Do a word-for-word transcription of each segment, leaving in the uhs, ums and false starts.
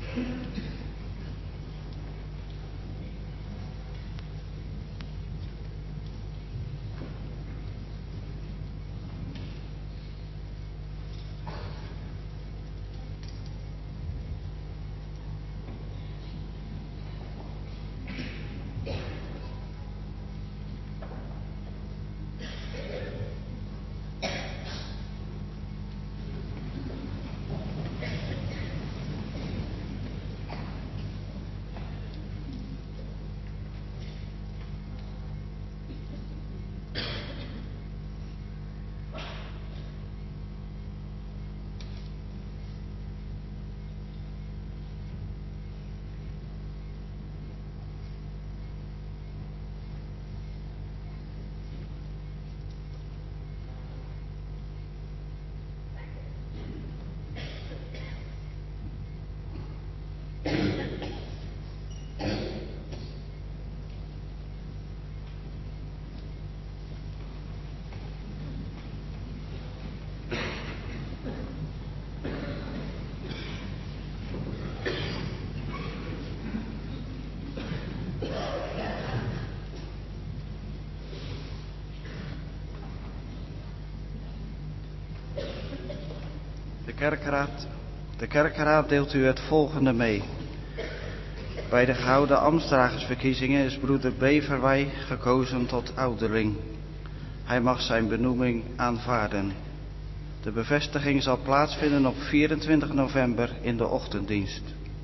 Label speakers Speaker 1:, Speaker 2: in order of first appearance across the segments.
Speaker 1: De kerkraad, de kerkraad deelt u het volgende mee. Bij de gehouden ambtsdragersverkiezingen is broeder Beverwij gekozen tot ouderling. Hij mag zijn benoeming aanvaarden. De bevestiging zal plaatsvinden op vierentwintig november in de ochtenddienst.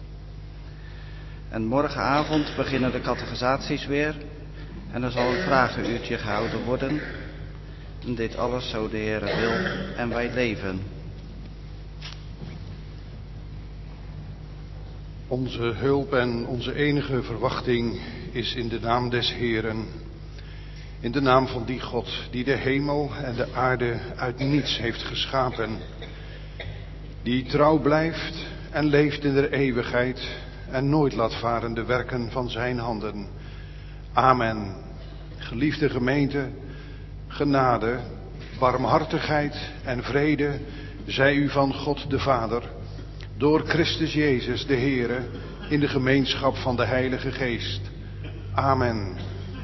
Speaker 1: En morgenavond beginnen de catechisaties weer en er zal een vragenuurtje gehouden worden. En dit alles zo de Heere wil en wij leven.
Speaker 2: Onze hulp en onze enige verwachting is in de naam des Heeren. In de naam van die God die de hemel en de aarde uit niets heeft geschapen. Die trouw blijft en leeft in de eeuwigheid en nooit laat varen de werken van zijn handen. Amen. Geliefde gemeente, genade, barmhartigheid en vrede zij u van God de Vader, door Christus Jezus de Heere, in de gemeenschap van de Heilige Geest. Amen.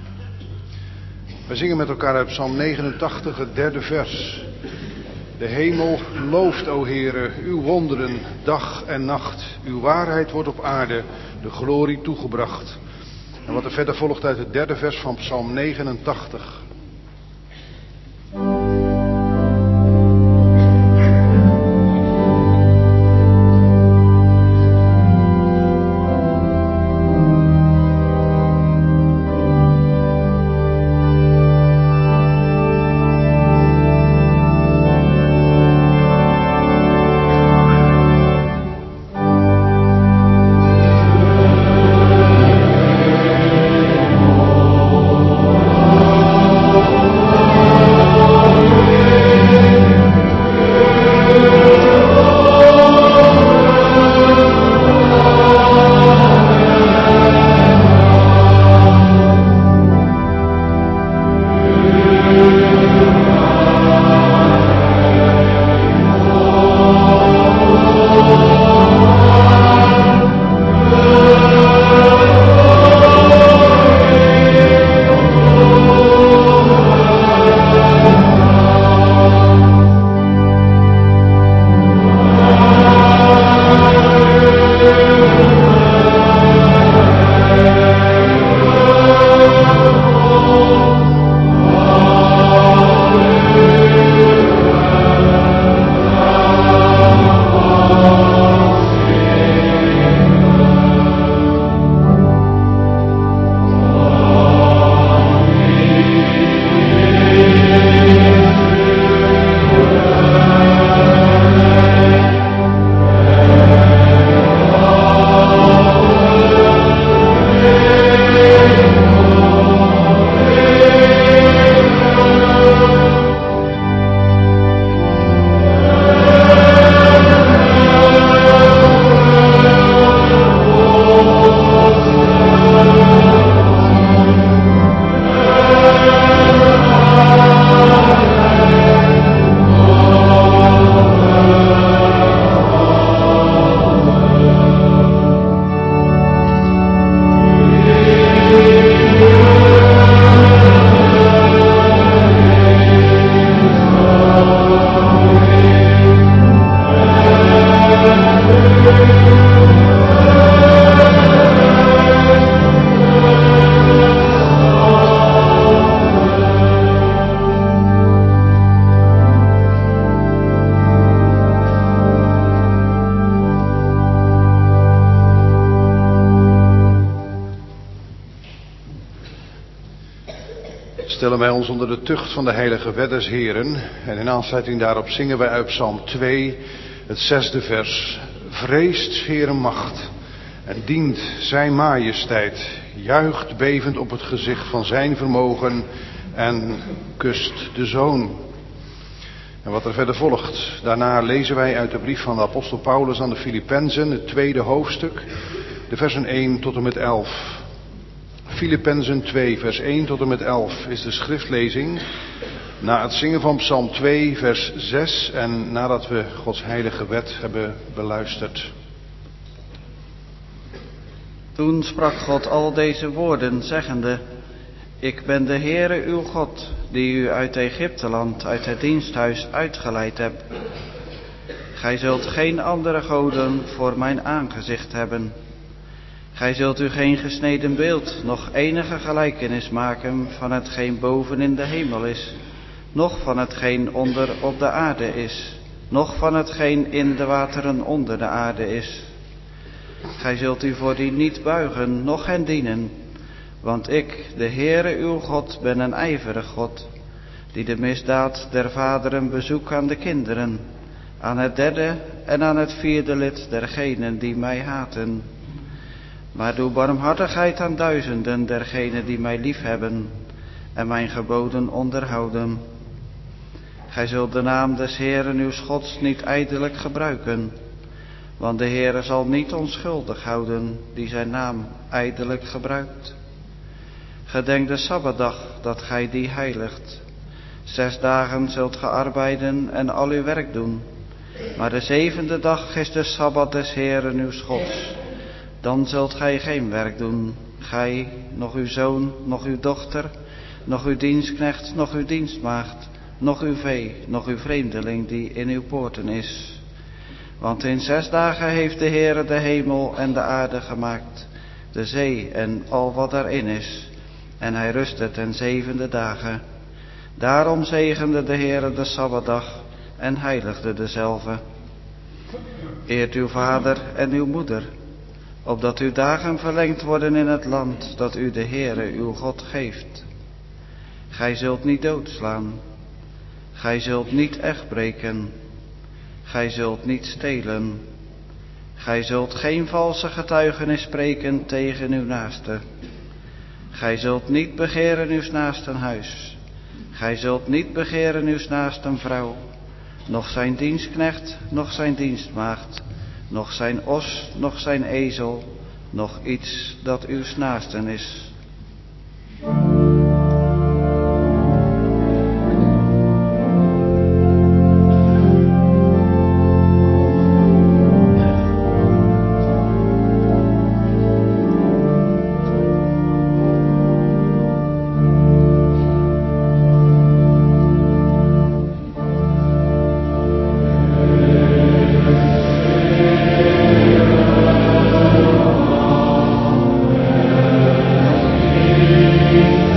Speaker 2: We zingen met elkaar uit Psalm negenentachtig, het derde vers. De hemel looft, o Heere, uw wonderen dag en nacht. Uw waarheid wordt op aarde de glorie toegebracht. En wat er verder volgt uit het derde vers van Psalm negenentachtig.
Speaker 3: Oh
Speaker 2: wij ons onder de tucht van de heilige wet des Heren. En in aansluiting daarop zingen wij uit Psalm twee, het zesde vers. Vreest Heere macht en dient zijn majesteit. Juicht bevend op het gezicht van zijn vermogen en kust de Zoon. En wat er verder volgt. Daarna lezen wij uit de brief van de apostel Paulus aan de Filippenzen, het tweede hoofdstuk, de versen één tot en met elf. Filippenzen twee, vers één tot en met elf is de schriftlezing. Na het zingen van Psalm twee, vers zes en nadat we Gods heilige wet hebben beluisterd.
Speaker 1: Toen sprak God al deze woorden, zeggende: Ik ben de Heere uw God, die u uit Egypteland, uit het diensthuis uitgeleid heb. Gij zult geen andere goden voor mijn aangezicht hebben. Gij zult u geen gesneden beeld, noch enige gelijkenis maken van hetgeen boven in de hemel is, noch van hetgeen onder op de aarde is, noch van hetgeen in de wateren onder de aarde is. Gij zult u voor die niet buigen, noch hen dienen, want ik, de Heere uw God, ben een ijverig God, die de misdaad der vaderen bezoekt aan de kinderen, aan het derde en aan het vierde lid dergenen die mij haten. Maar doe barmhartigheid aan duizenden dergenen die mij liefhebben en mijn geboden onderhouden. Gij zult de naam des Heeren uws Gods niet ijdelijk gebruiken, want de Heere zal niet onschuldig houden die zijn naam ijdelijk gebruikt. Gedenk de Sabbatdag dat gij die heiligt. Zes dagen zult ge arbeiden en al uw werk doen, maar de zevende dag is de Sabbat des Heeren uws Gods. Dan zult gij geen werk doen, gij, noch uw zoon, noch uw dochter, noch uw dienstknecht, noch uw dienstmaagd, noch uw vee, noch uw vreemdeling die in uw poorten is. Want in zes dagen heeft de Heere de hemel en de aarde gemaakt, de zee en al wat daarin is, en hij rustte ten zevende dagen. Daarom zegende de Heere de Sabbatdag en heiligde dezelve. Eert uw vader en uw moeder, opdat uw dagen verlengd worden in het land dat u de Heere uw God geeft. Gij zult niet doodslaan, gij zult niet echtbreken, gij zult niet stelen, gij zult geen valse getuigenis spreken tegen uw naaste. Gij zult niet begeren uws naasten huis, gij zult niet begeren uws naasten vrouw, noch zijn dienstknecht, noch zijn dienstmaagd, noch zijn os, noch zijn ezel, noch iets dat uws naasten is.
Speaker 3: Amen.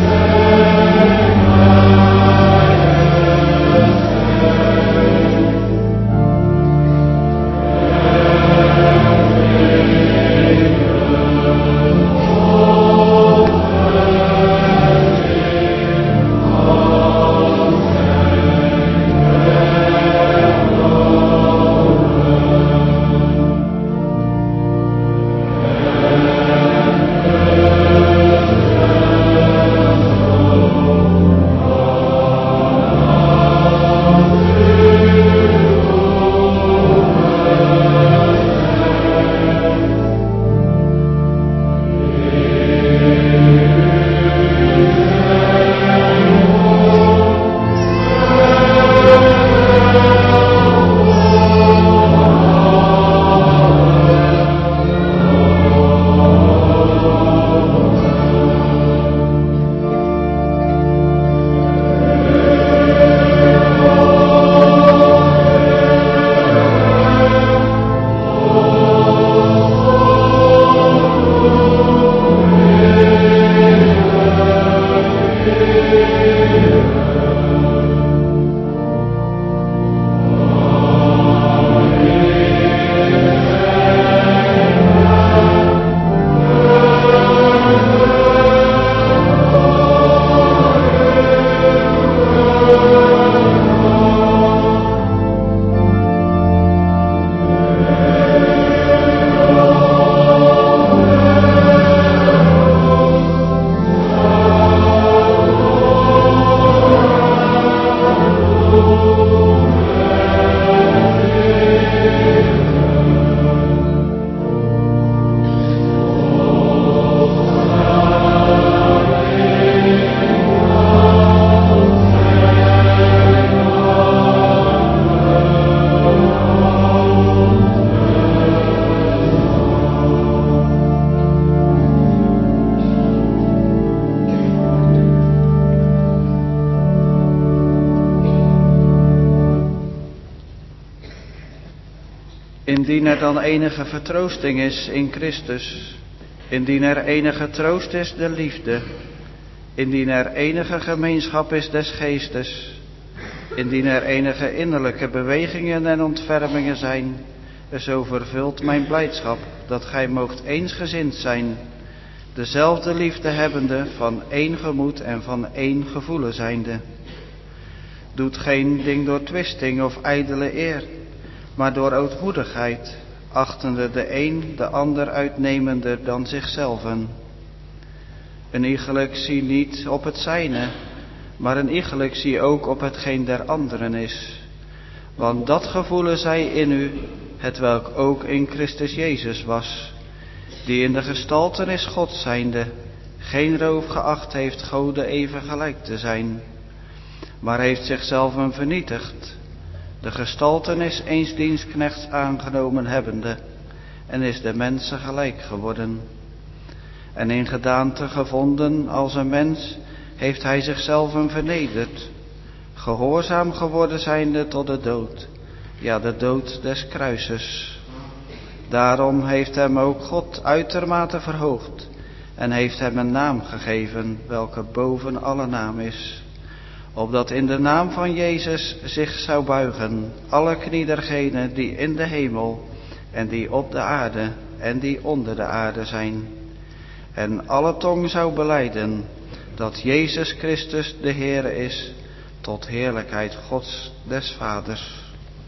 Speaker 1: Indien er dan enige vertroosting is in Christus, indien er enige troost is de liefde, indien er enige gemeenschap is des geestes, indien er enige innerlijke bewegingen en ontfermingen zijn, zo vervult mijn blijdschap dat gij moogt eensgezind zijn, dezelfde liefde hebbende, van één gemoed en van één gevoelen zijnde. Doet geen ding door twisting of ijdele eer, maar door ootmoedigheid, achtende de een de ander uitnemender dan zichzelven. Een iegelijk zie niet op het zijne, maar een iegelijk zie ook op hetgeen der anderen is. Want dat gevoelen zij in u, hetwelk ook in Christus Jezus was, die in de gestaltenis God zijnde, geen roof geacht heeft Gode even gelijk te zijn, maar heeft zichzelf vernietigd, de gestaltenis eens dienstknechts aangenomen hebbende, en is de mensen gelijk geworden. En in gedaante gevonden als een mens, heeft hij zichzelf vernederd, gehoorzaam geworden zijnde tot de dood, ja, de dood des kruises. Daarom heeft hem ook God uitermate verhoogd en heeft hem een naam gegeven, welke boven alle naam is, opdat in de naam van Jezus zich zou buigen alle knie dergenen die in de hemel en die op de aarde en die onder de aarde zijn, en alle tong zou belijden dat Jezus Christus de Heere is, tot heerlijkheid Gods des Vaders.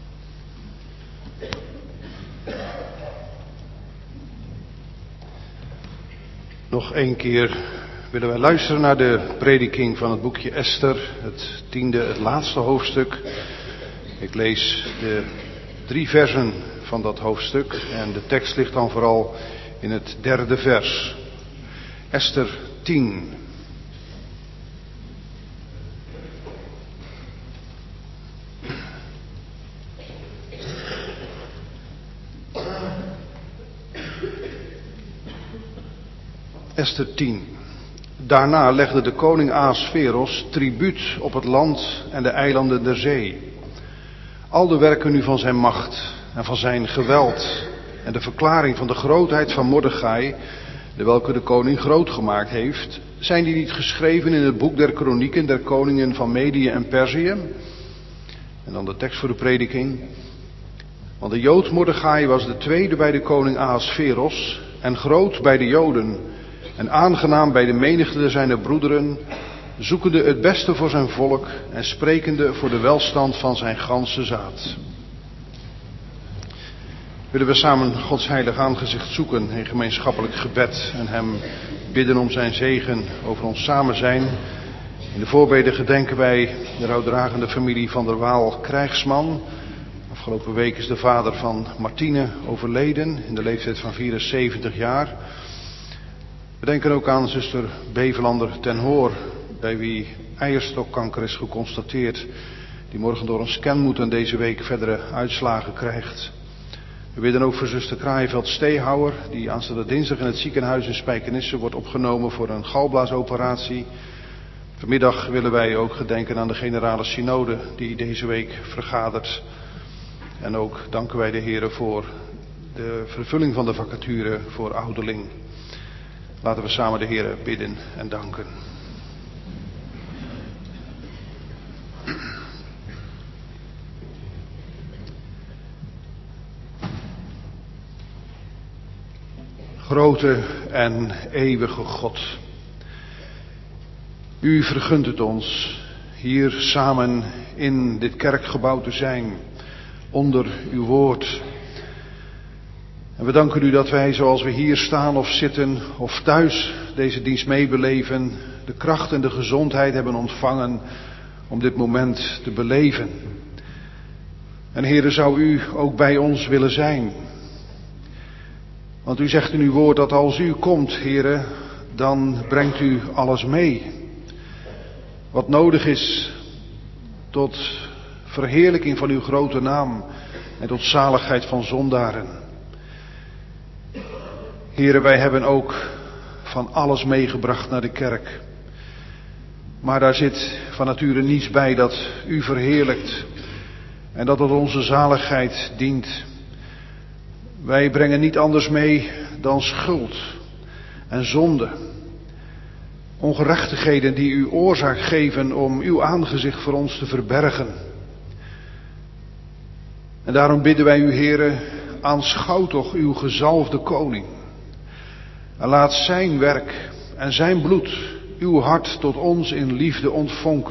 Speaker 2: Nog één keer willen wij luisteren naar de prediking van het boekje Esther, het tiende, het laatste hoofdstuk. Ik lees de drie versen van dat hoofdstuk en de tekst ligt dan vooral in het derde vers. Esther tien. Esther tien. Daarna legde de koning Ahasveros tribuut op het land en de eilanden der zee. Al de werken nu van zijn macht en van zijn geweld en de verklaring van de grootheid van Mordechai, de welke de koning groot gemaakt heeft, zijn die niet geschreven in het boek der kronieken der koningen van Medië en Perzië? En dan de tekst voor de prediking. Want de Jood Mordechai was de tweede bij de koning Ahasveros en groot bij de Joden en aangenaam bij de menigte zijner broederen, zoekende het beste voor zijn volk en sprekende voor de welstand van zijn ganse zaad. Willen we samen Gods heilig aangezicht zoeken in gemeenschappelijk gebed en hem bidden om zijn zegen over ons samen zijn. In de voorbeden gedenken wij de rouwdragende familie van der Waal Krijgsman. Afgelopen week is de vader van Martine overleden in de leeftijd van vierenzeventig jaar. We denken ook aan zuster Bevelander ten Hoor, bij wie eierstokkanker is geconstateerd, die morgen door een scan moet en deze week verdere uitslagen krijgt. We bidden ook voor zuster Kraaienveld-Steehouwer, die aanstaande dinsdag in het ziekenhuis in Spijkenisse wordt opgenomen voor een galblaasoperatie. Vanmiddag willen wij ook gedenken aan de generale synode die deze week vergadert. En ook danken wij de Heere voor de vervulling van de vacature voor ouderling. Laten we samen de Heere bidden en danken. Grote en eeuwige God, u vergunt het ons hier samen in dit kerkgebouw te zijn, onder uw woord. En we danken u dat wij, zoals we hier staan of zitten of thuis deze dienst meebeleven, de kracht en de gezondheid hebben ontvangen om dit moment te beleven. En Heere, zou u ook bij ons willen zijn? Want u zegt in uw woord dat als u komt, Heere, dan brengt u alles mee. Wat nodig is tot verheerlijking van uw grote naam en tot zaligheid van zondaren. Heere, wij hebben ook van alles meegebracht naar de kerk. Maar daar zit van nature niets bij dat u verheerlijkt en dat het onze zaligheid dient. Wij brengen niet anders mee dan schuld en zonde. Ongerechtigheden die u oorzaak geven om uw aangezicht voor ons te verbergen. En daarom bidden wij u, Heere, aanschouw toch uw gezalfde koning. En laat zijn werk en zijn bloed uw hart tot ons in liefde ontvonken.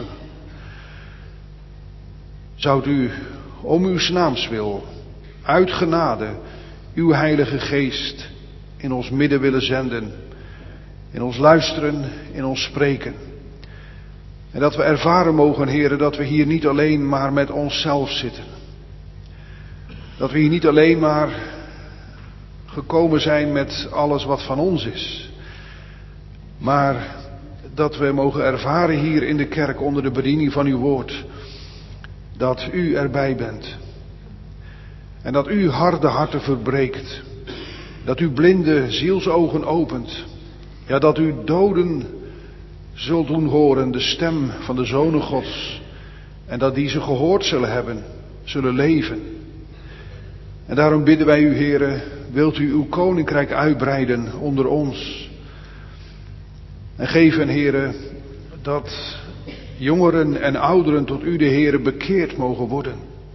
Speaker 2: Zoudt u om uw naams wil, uit genade, uw heilige geest in ons midden willen zenden. In ons luisteren, in ons spreken. En dat we ervaren mogen, Heere, dat we hier niet alleen maar met onszelf zitten. Dat we hier niet alleen maar gekomen zijn met alles wat van ons is. Maar dat we mogen ervaren hier in de kerk onder de bediening van uw woord. Dat u erbij bent. En dat u harde harten verbreekt. Dat u blinde zielsogen opent. Ja, dat u doden zult doen horen de stem van de Zonen Gods. En dat die ze gehoord zullen hebben, zullen leven. En daarom bidden wij u, Heere, wilt u uw koninkrijk uitbreiden onder ons. En geven, Heere, dat jongeren en ouderen tot u, de Heere, bekeerd mogen worden.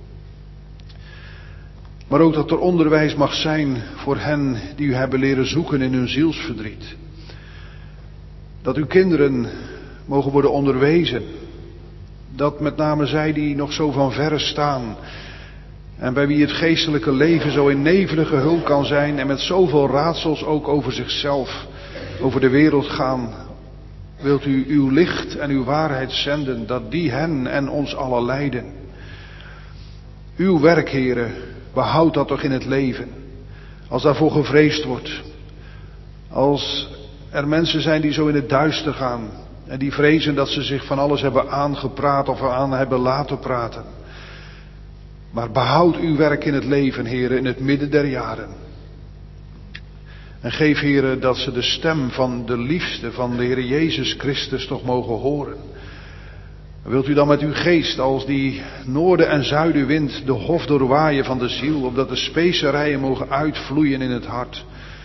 Speaker 2: Maar ook dat er onderwijs mag zijn voor hen die u hebben leren zoeken in hun zielsverdriet. Dat uw kinderen mogen worden onderwezen. Dat met name zij die nog zo van verre staan. En bij wie het geestelijke leven zo in nevelige hul kan zijn. En met zoveel raadsels ook over zichzelf, over de wereld gaan. Wilt u uw licht en uw waarheid zenden. Dat die hen en ons allen leiden. Uw werk, Heere, behoud dat toch in het leven. Als daarvoor gevreesd wordt. Als er mensen zijn die zo in het duister gaan. En die vrezen dat ze zich van alles hebben aangepraat of aan hebben laten praten. Maar behoud uw werk in het leven, Heere, in het midden der jaren. En geef, Heere, dat ze de stem van de liefste van de Heere Jezus Christus toch mogen horen. Wilt u dan met uw geest als die noorden- en zuidenwind de hof doorwaaien van de ziel, opdat de specerijen mogen uitvloeien in het hart.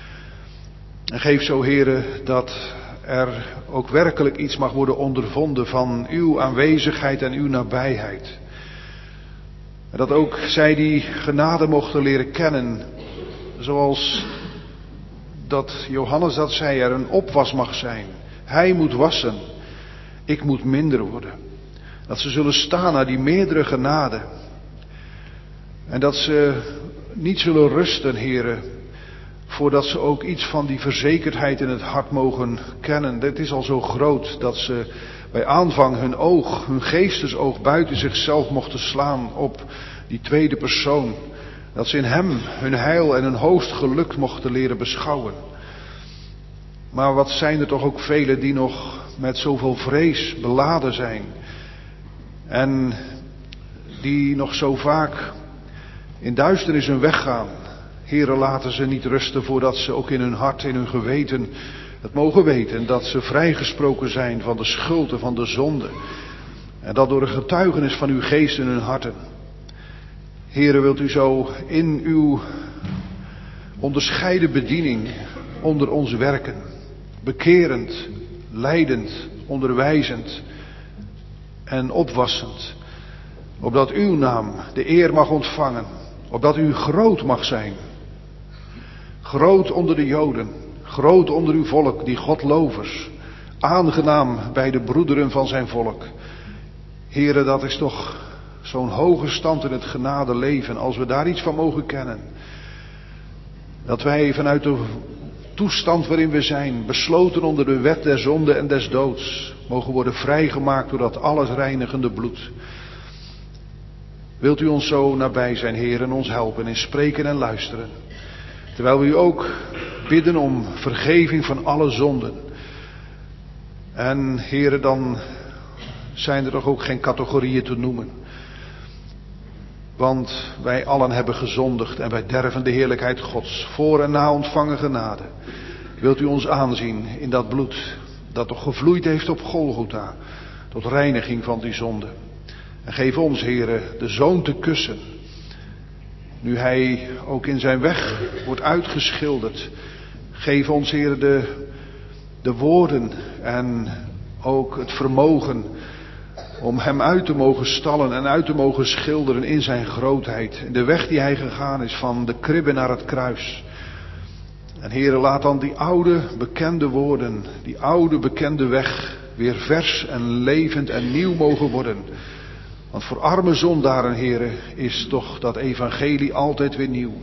Speaker 2: En geef zo, Heere, dat er ook werkelijk iets mag worden ondervonden van uw aanwezigheid en uw nabijheid. En dat ook zij die genade mochten leren kennen, zoals dat Johannes dat zei, er een opwas mag zijn. Hij moet wassen, ik moet minder worden. Dat ze zullen staan naar die meerdere genade. En dat ze niet zullen rusten, Heere, voordat ze ook iets van die verzekerdheid in het hart mogen kennen. Dit is al zo groot dat ze bij aanvang hun oog, hun geestesoog buiten zichzelf mochten slaan op die tweede persoon. Dat ze in hem hun heil en hun hoogst geluk mochten leren beschouwen. Maar wat zijn er toch ook velen die nog met zoveel vrees beladen zijn. En die nog zo vaak in duisternis hun weg gaan. Heere, laten ze niet rusten voordat ze ook in hun hart, in hun geweten het mogen weten. Dat ze vrijgesproken zijn van de schuld en van de zonde. En dat door een getuigenis van uw geest in hun harten. Heere, wilt u zo in uw onderscheiden bediening onder ons werken. Bekerend, leidend, onderwijzend en opwassend. Opdat uw naam de eer mag ontvangen. Opdat u groot mag zijn. Groot onder de Joden. Groot onder uw volk, die Godlovers. Aangenaam bij de broederen van zijn volk. Heere, dat is toch zo'n hoge stand in het genadeleven. Als we daar iets van mogen kennen. Dat wij vanuit de toestand waarin we zijn, besloten onder de wet der zonde en des doods, mogen worden vrijgemaakt door dat alles reinigende bloed. Wilt u ons zo nabij zijn, Heer, en ons helpen in spreken en luisteren. Terwijl we u ook bidden om vergeving van alle zonden. En Heer, dan zijn er toch ook geen categorieën te noemen. Want wij allen hebben gezondigd en wij derven de heerlijkheid Gods. Voor en na ontvangen genade. Wilt u ons aanzien in dat bloed dat toch gevloeid heeft op Golgotha. Tot reiniging van die zonde. En geef ons, Heere, de Zoon te kussen. Nu hij ook in zijn weg wordt uitgeschilderd. Geef ons, Heer, de, de woorden en ook het vermogen om hem uit te mogen stallen en uit te mogen schilderen in zijn grootheid. In de weg die hij gegaan is van de kribbe naar het kruis. En Heere, laat dan die oude bekende woorden, die oude bekende weg weer vers en levend en nieuw mogen worden. Want voor arme zondaren, Heere, is toch dat evangelie altijd weer nieuw.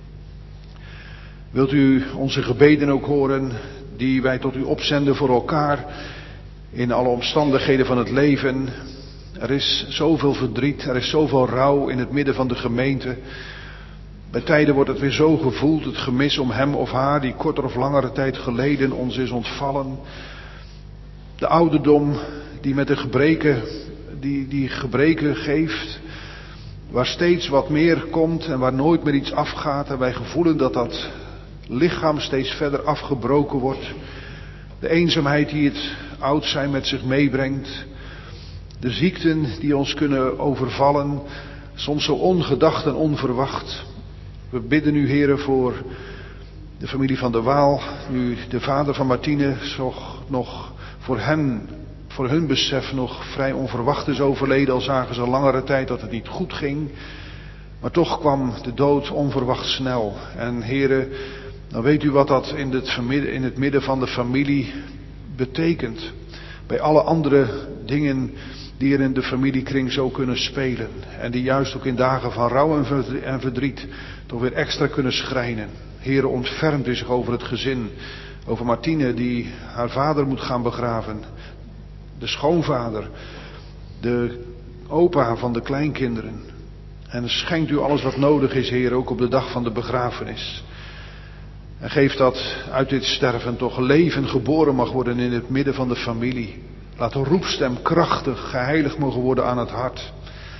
Speaker 2: Wilt u onze gebeden ook horen die wij tot u opzenden voor elkaar in alle omstandigheden van het leven. Er is zoveel verdriet, er is zoveel rouw in het midden van de gemeente. Bij tijden wordt het weer zo gevoeld, het gemis om hem of haar die korter of langere tijd geleden ons is ontvallen. De ouderdom die met de gebreken, die, die gebreken geeft, waar steeds wat meer komt en waar nooit meer iets afgaat. En wij gevoelen dat dat lichaam steeds verder afgebroken wordt. De eenzaamheid die het oud zijn met zich meebrengt. De ziekten die ons kunnen overvallen, soms zo ongedacht en onverwacht. We bidden u, Heere, voor de familie van de Waal, nu de vader van Martine nog, nog voor hen, voor hun besef nog vrij onverwacht is overleden. Al zagen ze al langere tijd dat het niet goed ging. Maar toch kwam de dood onverwacht snel. En Heere, dan weet u wat dat in het, in het midden van de familie betekent. Bij alle andere dingen die er in de familiekring zo kunnen spelen. En die juist ook in dagen van rouw en verdriet toch weer extra kunnen schrijnen. Heere, ontfermt u zich over het gezin. Over Martine die haar vader moet gaan begraven. De schoonvader. De opa van de kleinkinderen. En schenkt u alles wat nodig is, Heer, ook op de dag van de begrafenis. En geef dat uit dit sterven toch leven geboren mag worden in het midden van de familie. Laat de roepstem krachtig geheiligd mogen worden aan het hart.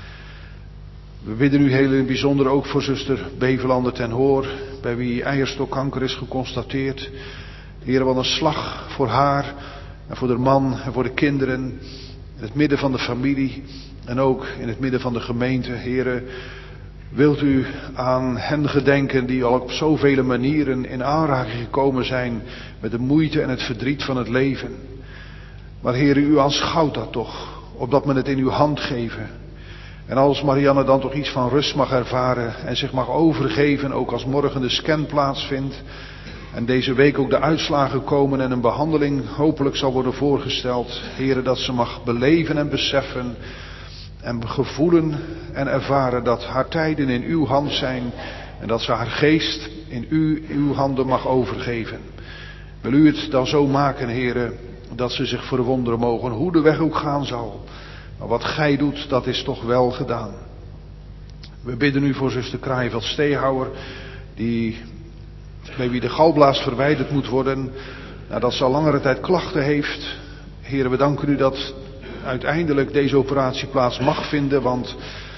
Speaker 2: We bidden u heel in het bijzonder ook voor zuster Beverlande ten Hoor, bij wie eierstokkanker is geconstateerd. Heer, wat een slag voor haar en voor de man en voor de kinderen. In het midden van de familie en ook in het midden van de gemeente. Heer, wilt u aan hen gedenken die al op zoveel manieren in aanraking gekomen zijn met de moeite en het verdriet van het leven. Maar Heer, u aanschouwt dat toch, opdat men het in uw hand geven. En als Marianne dan toch iets van rust mag ervaren en zich mag overgeven, ook als morgen de scan plaatsvindt en deze week ook de uitslagen komen en een behandeling hopelijk zal worden voorgesteld. Heer, dat ze mag beleven en beseffen en gevoelen en ervaren dat haar tijden in uw hand zijn en dat ze haar geest in u, uw handen mag overgeven. Wil u het dan zo maken, Heer, dat ze zich verwonderen mogen hoe de weg ook gaan zal. Maar wat gij doet, dat is toch wel gedaan. We bidden u voor zuster Kraaienveld-Steehouwer, die, bij wie de galblaas verwijderd moet worden, nadat ze al langere tijd klachten heeft. Heren, we danken u dat uiteindelijk deze operatie plaats mag vinden, want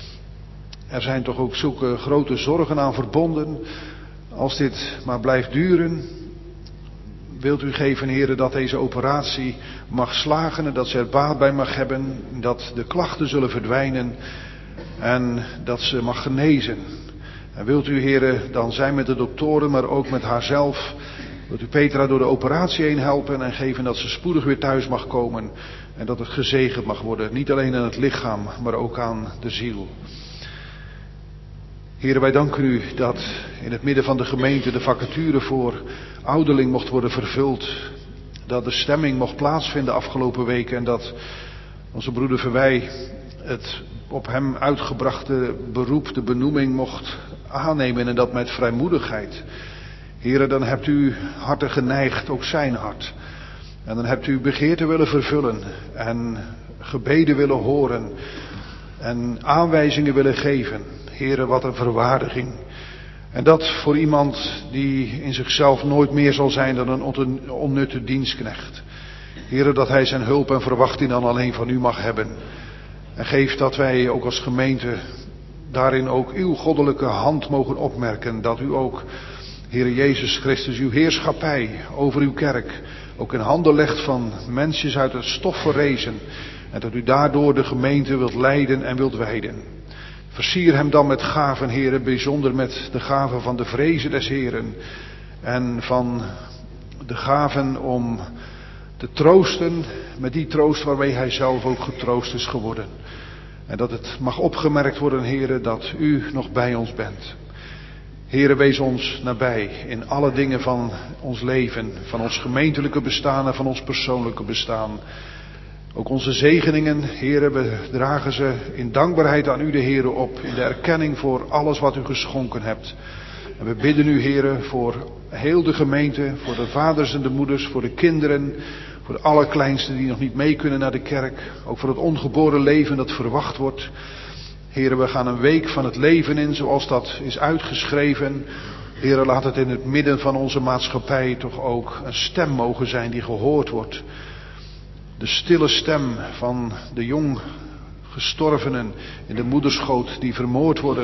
Speaker 2: er zijn toch ook zulke grote zorgen aan verbonden. Als dit maar blijft duren, wilt u geven, heren, dat deze operatie mag slagen en dat ze er baat bij mag hebben, dat de klachten zullen verdwijnen en dat ze mag genezen. En wilt u, heren, dan zijn met de doktoren, maar ook met haarzelf. Wilt u Petra door de operatie heen helpen en geven dat ze spoedig weer thuis mag komen en dat het gezegend mag worden, niet alleen aan het lichaam, maar ook aan de ziel. Heren, wij danken u dat in het midden van de gemeente de vacature voor ouderling mocht worden vervuld. Dat de stemming mocht plaatsvinden afgelopen weken en dat onze broeder Verwij het op hem uitgebrachte beroep, de benoeming mocht aannemen en dat met vrijmoedigheid. Heren, dan hebt u harten geneigd, ook zijn hart. En dan hebt u begeerte willen vervullen en gebeden willen horen en aanwijzingen willen geven. Heren, wat een verwaardiging. En dat voor iemand die in zichzelf nooit meer zal zijn dan een onnutte dienstknecht. Heren, dat hij zijn hulp en verwachting dan alleen van u mag hebben. En geef dat wij ook als gemeente daarin ook uw goddelijke hand mogen opmerken. Dat u ook, Heere Jezus Christus, uw heerschappij over uw kerk ook in handen legt van mensjes uit het stof verrezen. En dat u daardoor de gemeente wilt leiden en wilt wijden. Versier hem dan met gaven, Heere, bijzonder met de gaven van de vrezen des Heeren. En van de gaven om te troosten met die troost waarmee hij zelf ook getroost is geworden. En dat het mag opgemerkt worden, Heere, dat u nog bij ons bent. Heere, wees ons nabij in alle dingen van ons leven, van ons gemeentelijke bestaan en van ons persoonlijke bestaan. Ook onze zegeningen, Heere, we dragen ze in dankbaarheid aan u, de Heere, op. In de erkenning voor alles wat u geschonken hebt. En we bidden u, Heere, voor heel de gemeente, voor de vaders en de moeders, voor de kinderen, voor de allerkleinsten die nog niet mee kunnen naar de kerk. Ook voor het ongeboren leven dat verwacht wordt. Heere, we gaan een week van het leven in, zoals dat is uitgeschreven. Heere, laat het in het midden van onze maatschappij toch ook een stem mogen zijn die gehoord wordt. De stille stem van de jong gestorvenen in de moederschoot die vermoord worden.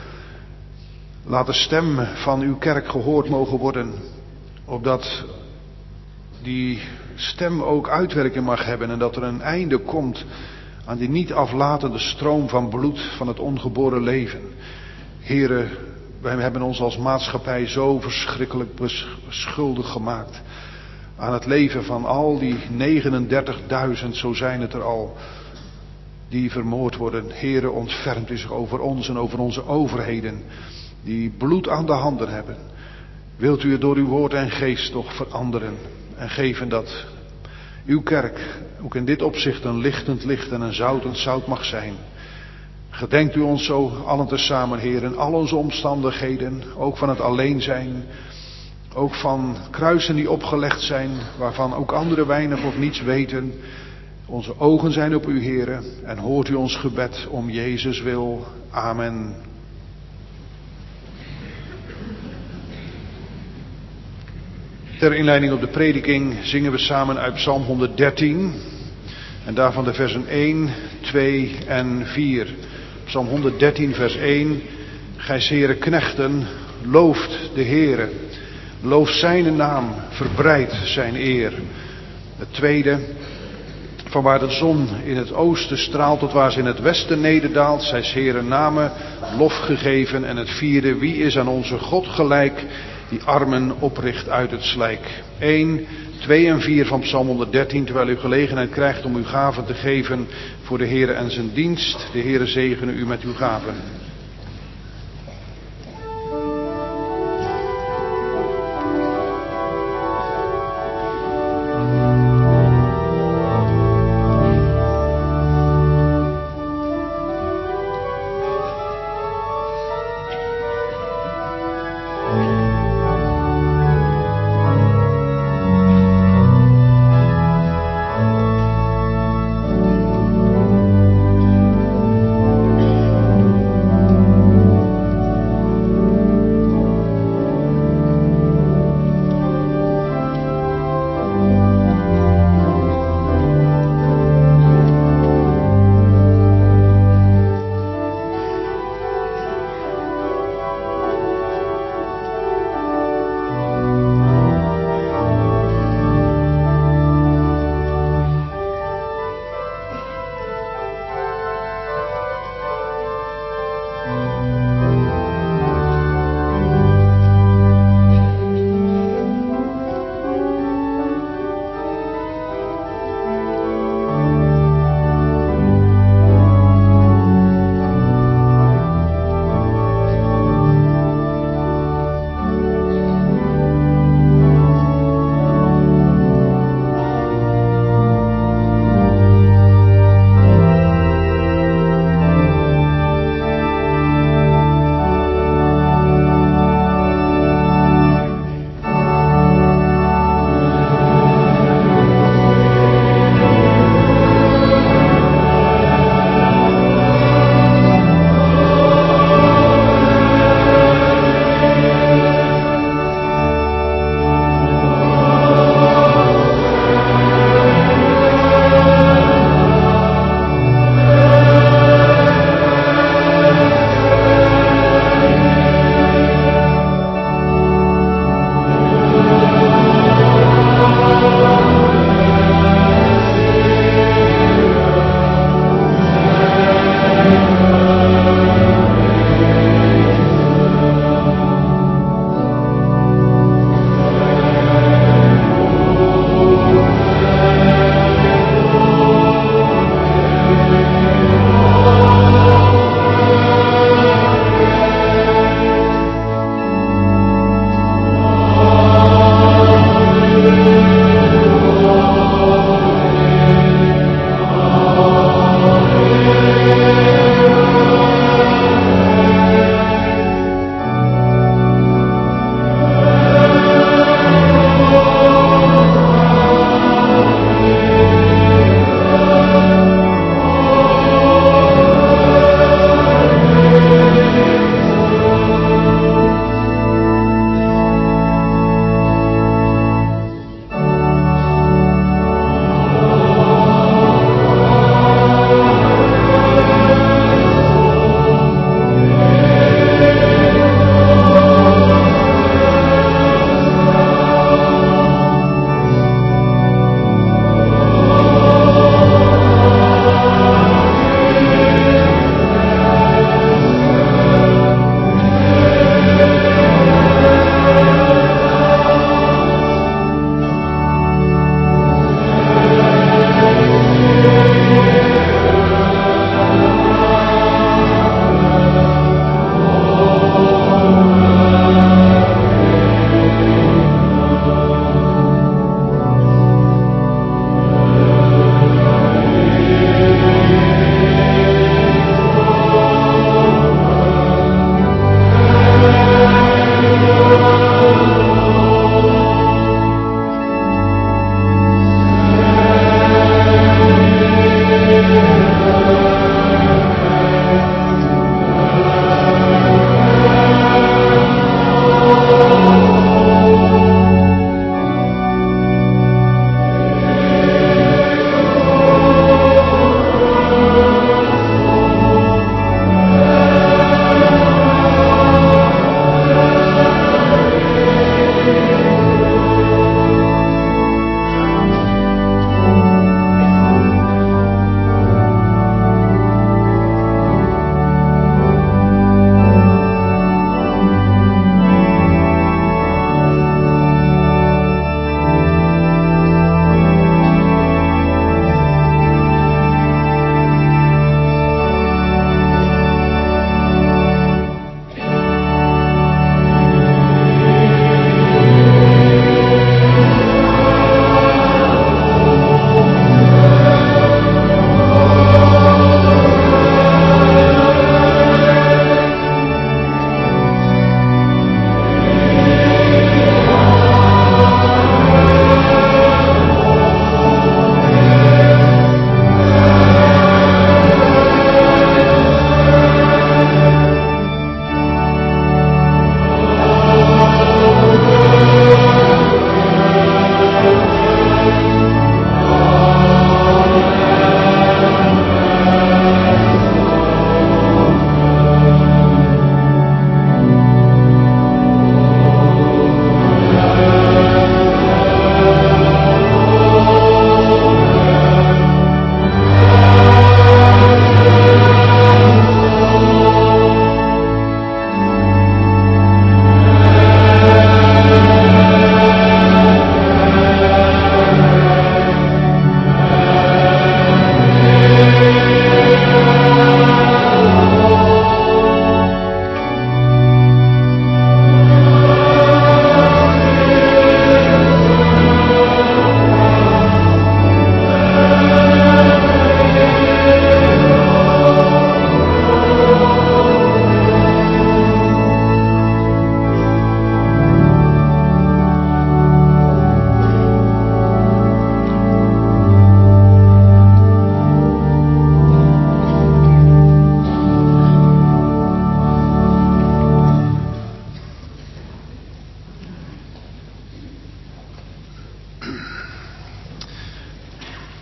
Speaker 2: Laat de stem van uw kerk gehoord mogen worden, opdat die stem ook uitwerking mag hebben en dat er een einde komt aan die niet aflatende stroom van bloed van het ongeboren leven. Here, wij hebben ons als maatschappij zo verschrikkelijk schuldig gemaakt aan het leven van al die negenendertigduizend, zo zijn het er al, die vermoord worden. Here, ontfermt u zich over ons en over onze overheden, die bloed aan de handen hebben. Wilt u het door uw woord en geest toch veranderen en geven dat uw kerk ook in dit opzicht een lichtend licht en een zoutend zout mag zijn. Gedenkt u ons zo allen tezamen, Heer, in al onze omstandigheden, ook van het alleen zijn, ook van kruisen die opgelegd zijn, waarvan ook anderen weinig of niets weten. Onze ogen zijn op u, Heer, en hoort u ons gebed om Jezus wil. Amen. Ter inleiding op de prediking zingen we samen uit Psalm honderddertien. En daarvan de versen één, twee en vier. Psalm honderddertien vers één. Gij zere knechten, looft de Heere. Loof zijn naam, verbreid zijn eer. Het tweede. Van waar de zon in het oosten straalt tot waar ze in het westen nederdaalt, zij is Heere namen lof gegeven. En het vierde, wie is aan onze God gelijk, die armen opricht uit het slijk. één, twee en vier van Psalm honderddertien, terwijl u gelegenheid krijgt om uw gaven te geven voor de Heere en zijn dienst. De Heere zegene u met uw gaven.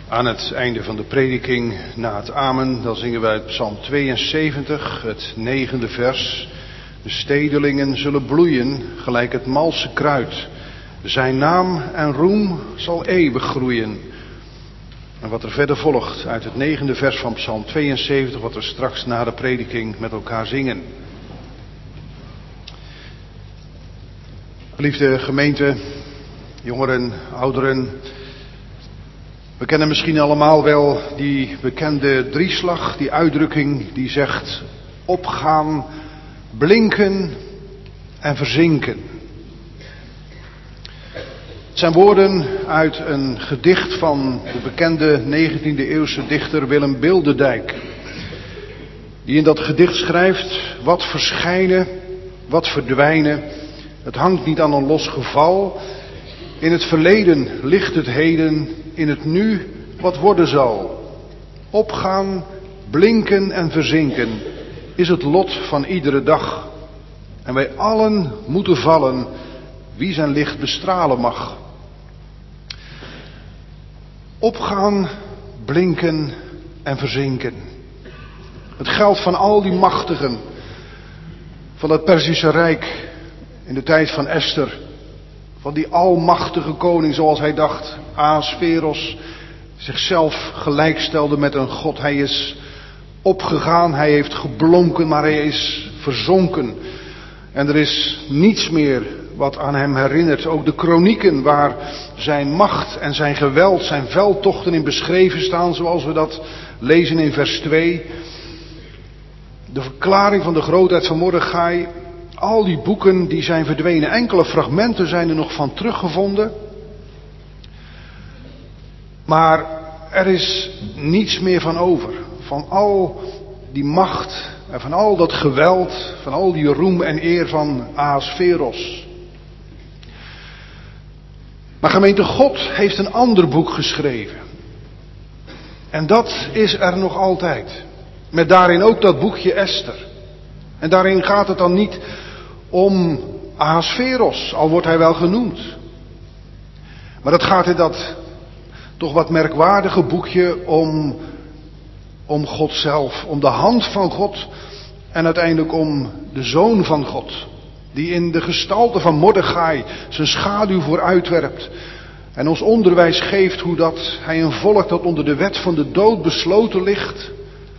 Speaker 2: Aan het einde van de prediking, na het amen, dan zingen wij Psalm tweeënzeventig, het negende vers. De stedelingen zullen bloeien, gelijk het malse kruid. Zijn naam en roem zal eeuwig groeien. En wat er verder volgt uit het negende vers van Psalm tweeënzeventig, wat we straks na de prediking met elkaar zingen. Geliefde gemeente, jongeren, ouderen. We kennen misschien allemaal wel die bekende drieslag, die uitdrukking die zegt opgaan, blinken en verzinken. Het zijn woorden uit een gedicht van de bekende negentiende eeuwse dichter Willem Bilderdijk. Die in dat gedicht schrijft, wat verschijnen, wat verdwijnen. Het hangt niet aan een los geval. In het verleden ligt het heden, in het nu wat worden zal. Opgaan, blinken en verzinken is het lot van iedere dag. En wij allen moeten vallen, wie zijn licht bestralen mag. Opgaan, blinken en verzinken. Het geldt van al die machtigen van het Perzische Rijk in de tijd van Esther. Van die almachtige koning zoals hij dacht, Ahasveros, zichzelf gelijkstelde met een god. Hij is opgegaan, hij heeft geblonken, maar hij is verzonken. En er is niets meer wat aan hem herinnert. Ook de kronieken waar zijn macht en zijn geweld, zijn veldtochten in beschreven staan, zoals we dat lezen in vers twee. De verklaring van de grootheid van Mordechai. Al die boeken die zijn verdwenen. Enkele fragmenten zijn er nog van teruggevonden. Maar er is niets meer van over. Van al die macht en van al dat geweld, van al die roem en eer van Ahasveros. Maar gemeente, God heeft een ander boek geschreven. En dat is er nog altijd. Met daarin ook dat boekje Esther. En daarin gaat het dan niet om Ahasveros, al wordt hij wel genoemd. Maar het gaat in dat toch wat merkwaardige boekje om, om God zelf, om de hand van God en uiteindelijk om de Zoon van God. Die in de gestalte van Mordechai zijn schaduw vooruitwerpt. En ons onderwijs geeft hoe dat hij een volk dat onder de wet van de dood besloten ligt,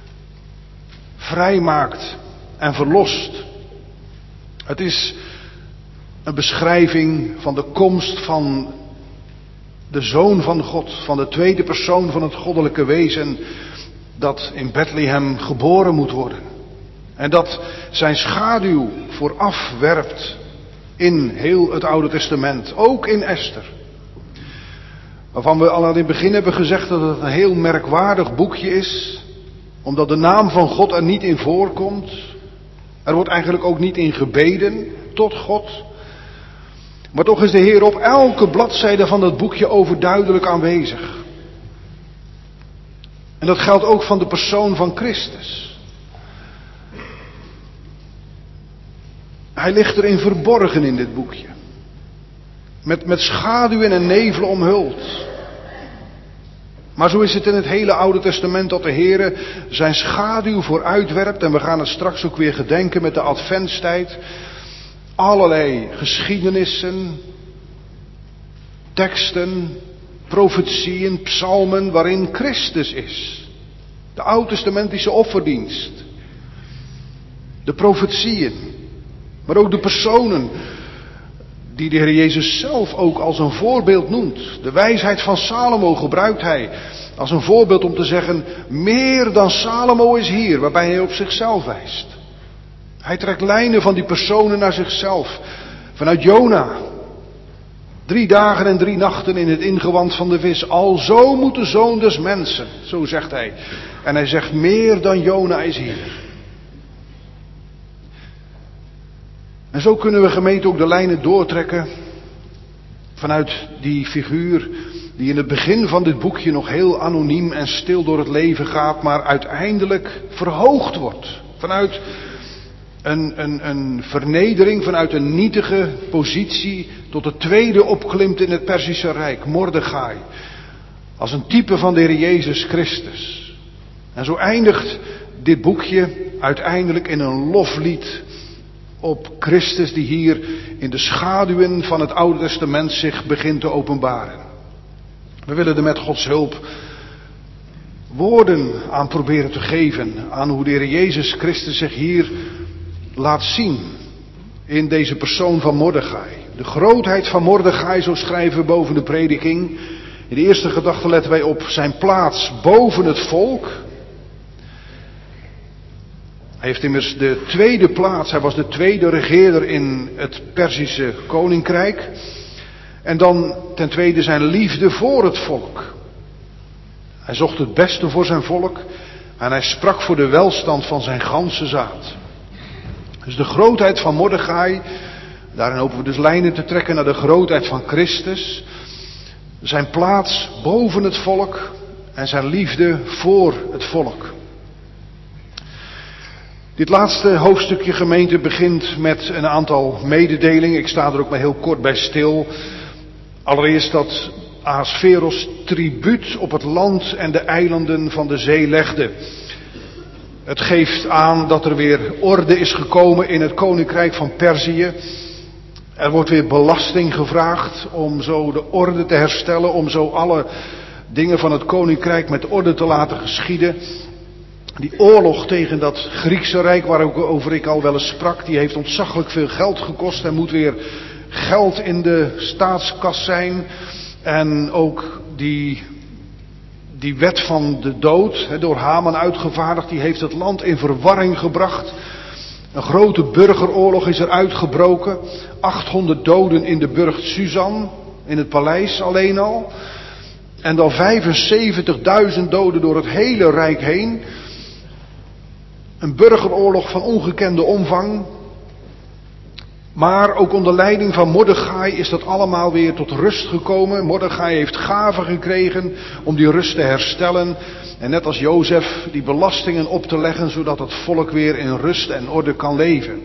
Speaker 2: vrijmaakt en verlost. Het is een beschrijving van de komst van de Zoon van God, van de tweede persoon van het goddelijke wezen, dat in Bethlehem geboren moet worden. En dat zijn schaduw vooraf werpt in heel het Oude Testament, ook in Esther. Waarvan we al aan het begin hebben gezegd dat het een heel merkwaardig boekje is, omdat de naam van God er niet in voorkomt. Er wordt eigenlijk ook niet in gebeden tot God. Maar toch is de Heer op elke bladzijde van dat boekje overduidelijk aanwezig. En dat geldt ook van de persoon van Christus. Hij ligt erin verborgen in dit boekje. Met, met schaduwen en nevelen omhuld. Maar zo is het in het hele Oude Testament dat de Heer zijn schaduw vooruitwerpt. En we gaan het straks ook weer gedenken met de adventstijd. Allerlei geschiedenissen, teksten, profetieën, psalmen waarin Christus is. De Oud-testamentische offerdienst. De profetieën. Maar ook de personen die de Heer Jezus zelf ook als een voorbeeld noemt. De wijsheid van Salomo gebruikt hij als een voorbeeld om te zeggen, meer dan Salomo is hier, waarbij hij op zichzelf wijst. Hij trekt lijnen van die personen naar zichzelf. Vanuit Jona. Drie dagen en drie nachten in het ingewand van de vis. Alzo moet de Zoon des mensen, zo zegt hij. En hij zegt, meer dan Jona is hier. En zo kunnen we gemeente ook de lijnen doortrekken vanuit die figuur die in het begin van dit boekje nog heel anoniem en stil door het leven gaat, maar uiteindelijk verhoogd wordt. Vanuit een, een, een vernedering, vanuit een nietige positie tot de tweede opklimt in het Perzische Rijk, Mordechai. Als een type van de Heer Jezus Christus. En zo eindigt dit boekje uiteindelijk in een loflied op Christus die hier in de schaduwen van het Oude Testament zich begint te openbaren. We willen er met Gods hulp woorden aan proberen te geven aan hoe de Heer Jezus Christus zich hier laat zien in deze persoon van Mordechai. De grootheid van Mordechai, zo schrijven we boven de prediking. In de eerste gedachte letten wij op zijn plaats boven het volk. Hij heeft immers de tweede plaats, hij was de tweede regeerder in het Perzische koninkrijk. En dan ten tweede zijn liefde voor het volk. Hij zocht het beste voor zijn volk en hij sprak voor de welstand van zijn ganse zaad. Dus de grootheid van Mordechai, daarin hopen we dus lijnen te trekken naar de grootheid van Christus. Zijn plaats boven het volk en zijn liefde voor het volk. Dit laatste hoofdstukje gemeente begint met een aantal mededelingen. Ik sta er ook maar heel kort bij stil. Allereerst dat Ahasveros tribuut op het land en de eilanden van de zee legde. Het geeft aan dat er weer orde is gekomen in het koninkrijk van Perzië. Er wordt weer belasting gevraagd om zo de orde te herstellen, om zo alle dingen van het koninkrijk met orde te laten geschieden. Die oorlog tegen dat Griekse rijk waarover ik al wel eens sprak, die heeft ontzaglijk veel geld gekost. Er moet weer geld in de staatskas zijn. En ook die, die wet van de dood, he, door Haman uitgevaardigd, die heeft het land in verwarring gebracht. Een grote burgeroorlog is er uitgebroken. achthonderd doden in de burcht Susan, in het paleis alleen al. En dan vijfenzeventigduizend doden door het hele rijk heen. Een burgeroorlog van ongekende omvang. Maar ook onder leiding van Mordechai is dat allemaal weer tot rust gekomen. Mordechai heeft gaven gekregen om die rust te herstellen. En net als Jozef die belastingen op te leggen, zodat het volk weer in rust en orde kan leven.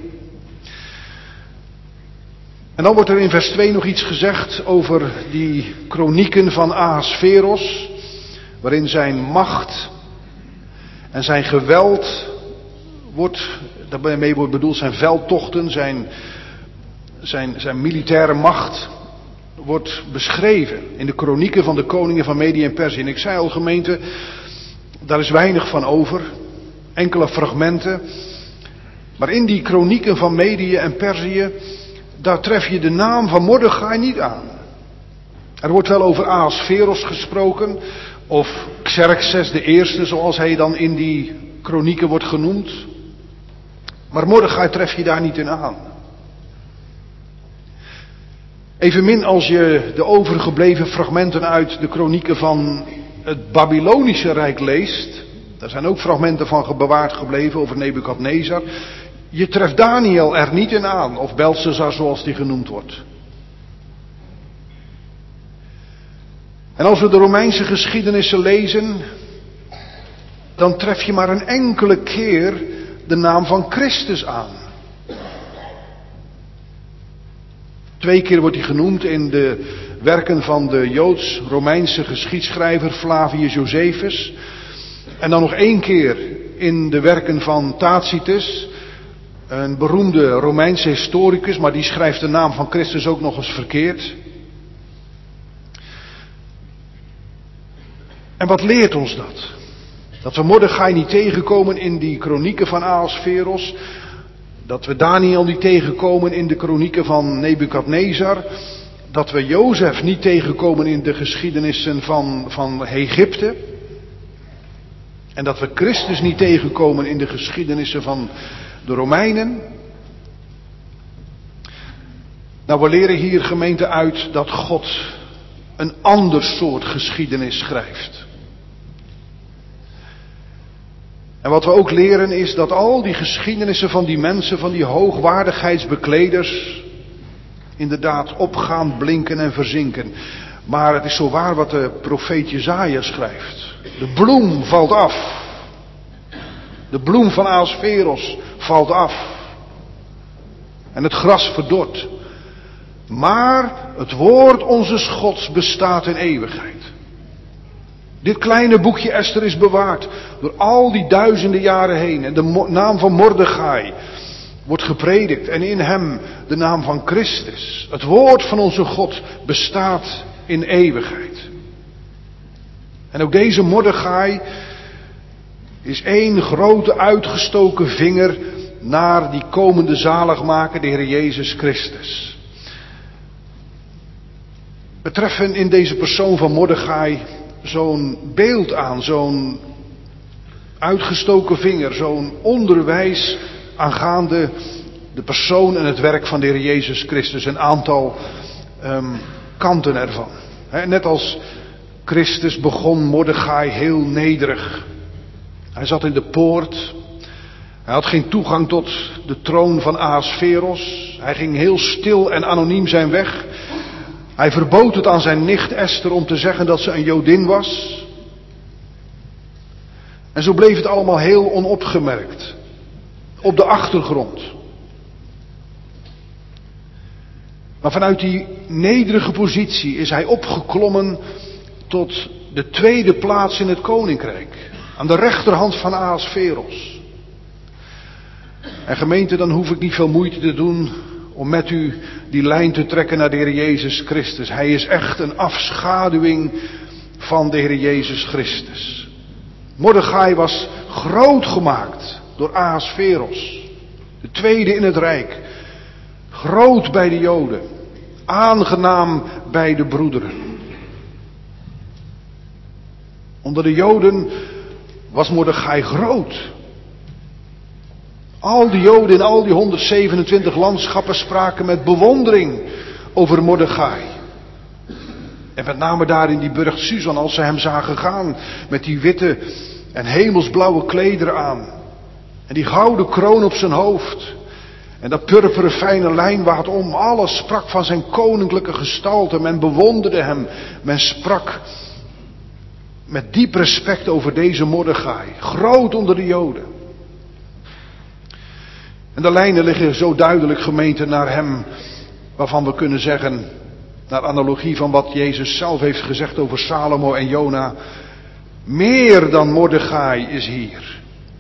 Speaker 2: En dan wordt er in vers twee nog iets gezegd over die kronieken van Ahasveros. Waarin zijn macht en zijn geweld wordt, daarmee wordt bedoeld zijn veldtochten, zijn, zijn, zijn militaire macht wordt beschreven in de kronieken van de koningen van Medië en Perzië. En ik zei al gemeente, daar is weinig van over, enkele fragmenten. Maar in die kronieken van Medië en Perzië, daar tref je de naam van Mordechai niet aan. Er wordt wel over Ahasveros gesproken, of Xerxes de eerste, zoals hij dan in die kronieken wordt genoemd. Maar Mordechai tref je daar niet in aan. Evenmin als je de overgebleven fragmenten uit de kronieken van het Babylonische Rijk leest. Daar zijn ook fragmenten van bewaard gebleven over Nebukadnezar. Je treft Daniel er niet in aan, of Belshazzar zoals die genoemd wordt. En als we de Romeinse geschiedenissen lezen, dan tref je maar een enkele keer de naam van Christus aan. Twee keer wordt hij genoemd in de werken van de Joods-Romeinse geschiedschrijver Flavius Josephus. En dan nog één keer in de werken van Tacitus, een beroemde Romeinse historicus, maar die schrijft de naam van Christus ook nog eens verkeerd. En wat leert ons dat? Dat we Mordechai niet tegenkomen in die kronieken van Ahasveros. Dat we Daniel niet tegenkomen in de kronieken van Nebukadnezar. Dat we Jozef niet tegenkomen in de geschiedenissen van, van Egypte. En dat we Christus niet tegenkomen in de geschiedenissen van de Romeinen. Nou, we leren hier gemeente uit dat God een ander soort geschiedenis schrijft. En wat we ook leren is dat al die geschiedenissen van die mensen, van die hoogwaardigheidsbekleders, inderdaad opgaan, blinken en verzinken. Maar het is zo waar wat de profeet Jesaja schrijft. De bloem valt af. De bloem van Ahasveros valt af. En het gras verdort. Maar het woord onzes Gods bestaat in eeuwigheid. Dit kleine boekje Esther is bewaard door al die duizenden jaren heen. En de mo- naam van Mordechai wordt gepredikt. En in hem de naam van Christus. Het woord van onze God bestaat in eeuwigheid. En ook deze Mordechai is één grote uitgestoken vinger naar die komende zaligmaker, de Heer Jezus Christus. We treffen in deze persoon van Mordechai zo'n beeld aan, zo'n uitgestoken vinger, zo'n onderwijs aangaande de persoon en het werk van de Heer Jezus Christus. Een aantal um, kanten ervan. He, net als Christus begon Mordechai heel nederig. Hij zat in de poort. Hij had geen toegang tot de troon van Ahasveros. Hij ging heel stil en anoniem zijn weg. Hij verbood het aan zijn nicht Esther om te zeggen dat ze een Jodin was. En zo bleef het allemaal heel onopgemerkt. Op de achtergrond. Maar vanuit die nederige positie is hij opgeklommen tot de tweede plaats in het koninkrijk. Aan de rechterhand van Ahasveros. En gemeente, dan hoef ik niet veel moeite te doen om met u die lijn te trekken naar de Heer Jezus Christus. Hij is echt een afschaduwing van de Heer Jezus Christus. Mordechai was groot gemaakt door Ahasveros. De tweede in het rijk. Groot bij de Joden. Aangenaam bij de broederen. Onder de Joden was Mordechai groot. Al die Joden in al die honderdzevenentwintig landschappen spraken met bewondering over Mordechai. En met name daar in die burcht Susan, als ze hem zagen gaan met die witte en hemelsblauwe klederen aan. En die gouden kroon op zijn hoofd. En dat purperen fijne lijnwaad om. Alles sprak van zijn koninklijke gestalte. Men bewonderde hem. Men sprak met diep respect over deze Mordechai. Groot onder de Joden. En de lijnen liggen zo duidelijk, gemeente, naar hem, waarvan we kunnen zeggen, naar analogie van wat Jezus zelf heeft gezegd over Salomo en Jona, meer dan Mordechai is hier.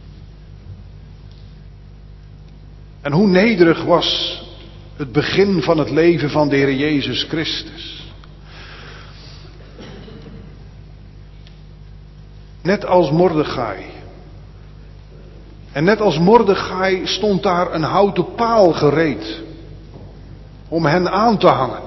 Speaker 2: En hoe nederig was het begin van het leven van de Heer Jezus Christus. Net als Mordechai. En net als Mordechai stond daar een houten paal gereed om hen aan te hangen.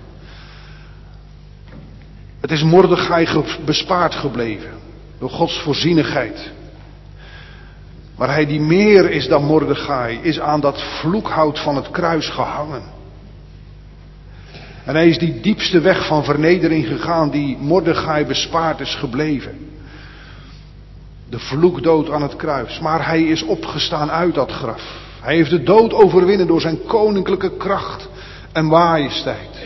Speaker 2: Het is Mordechai bespaard gebleven door Gods voorzienigheid. Maar hij die meer is dan Mordechai is aan dat vloekhout van het kruis gehangen. En hij is die diepste weg van vernedering gegaan die Mordechai bespaard is gebleven. De vloekdood aan het kruis. Maar hij is opgestaan uit dat graf. Hij heeft de dood overwinnen door zijn koninklijke kracht en majesteit.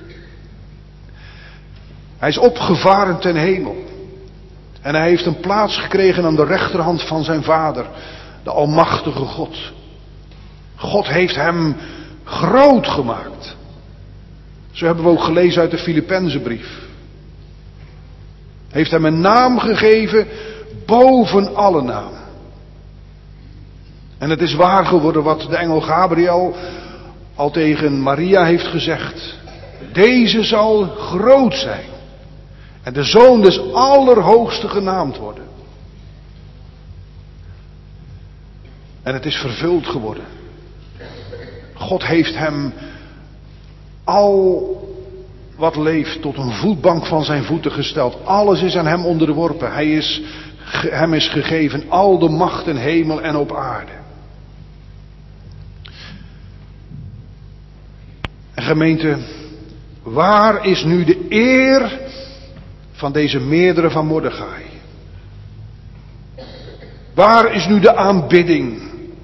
Speaker 2: Hij is opgevaren ten hemel. En hij heeft een plaats gekregen aan de rechterhand van zijn vader. De almachtige God. God heeft hem groot gemaakt. Zo hebben we ook gelezen uit de Filippenzenbrief. Heeft hem een naam gegeven boven alle naam. En het is waar geworden wat de engel Gabriel al tegen Maria heeft gezegd. Deze zal groot zijn. En de zoon des Allerhoogste genaamd worden. En het is vervuld geworden. God heeft hem al wat leeft tot een voetbank van zijn voeten gesteld. Alles is aan hem onderworpen. Hij is, hem is gegeven al de macht in hemel en op aarde. En gemeente, waar is nu de eer van deze meerdere van Mordechai? Waar is nu de aanbidding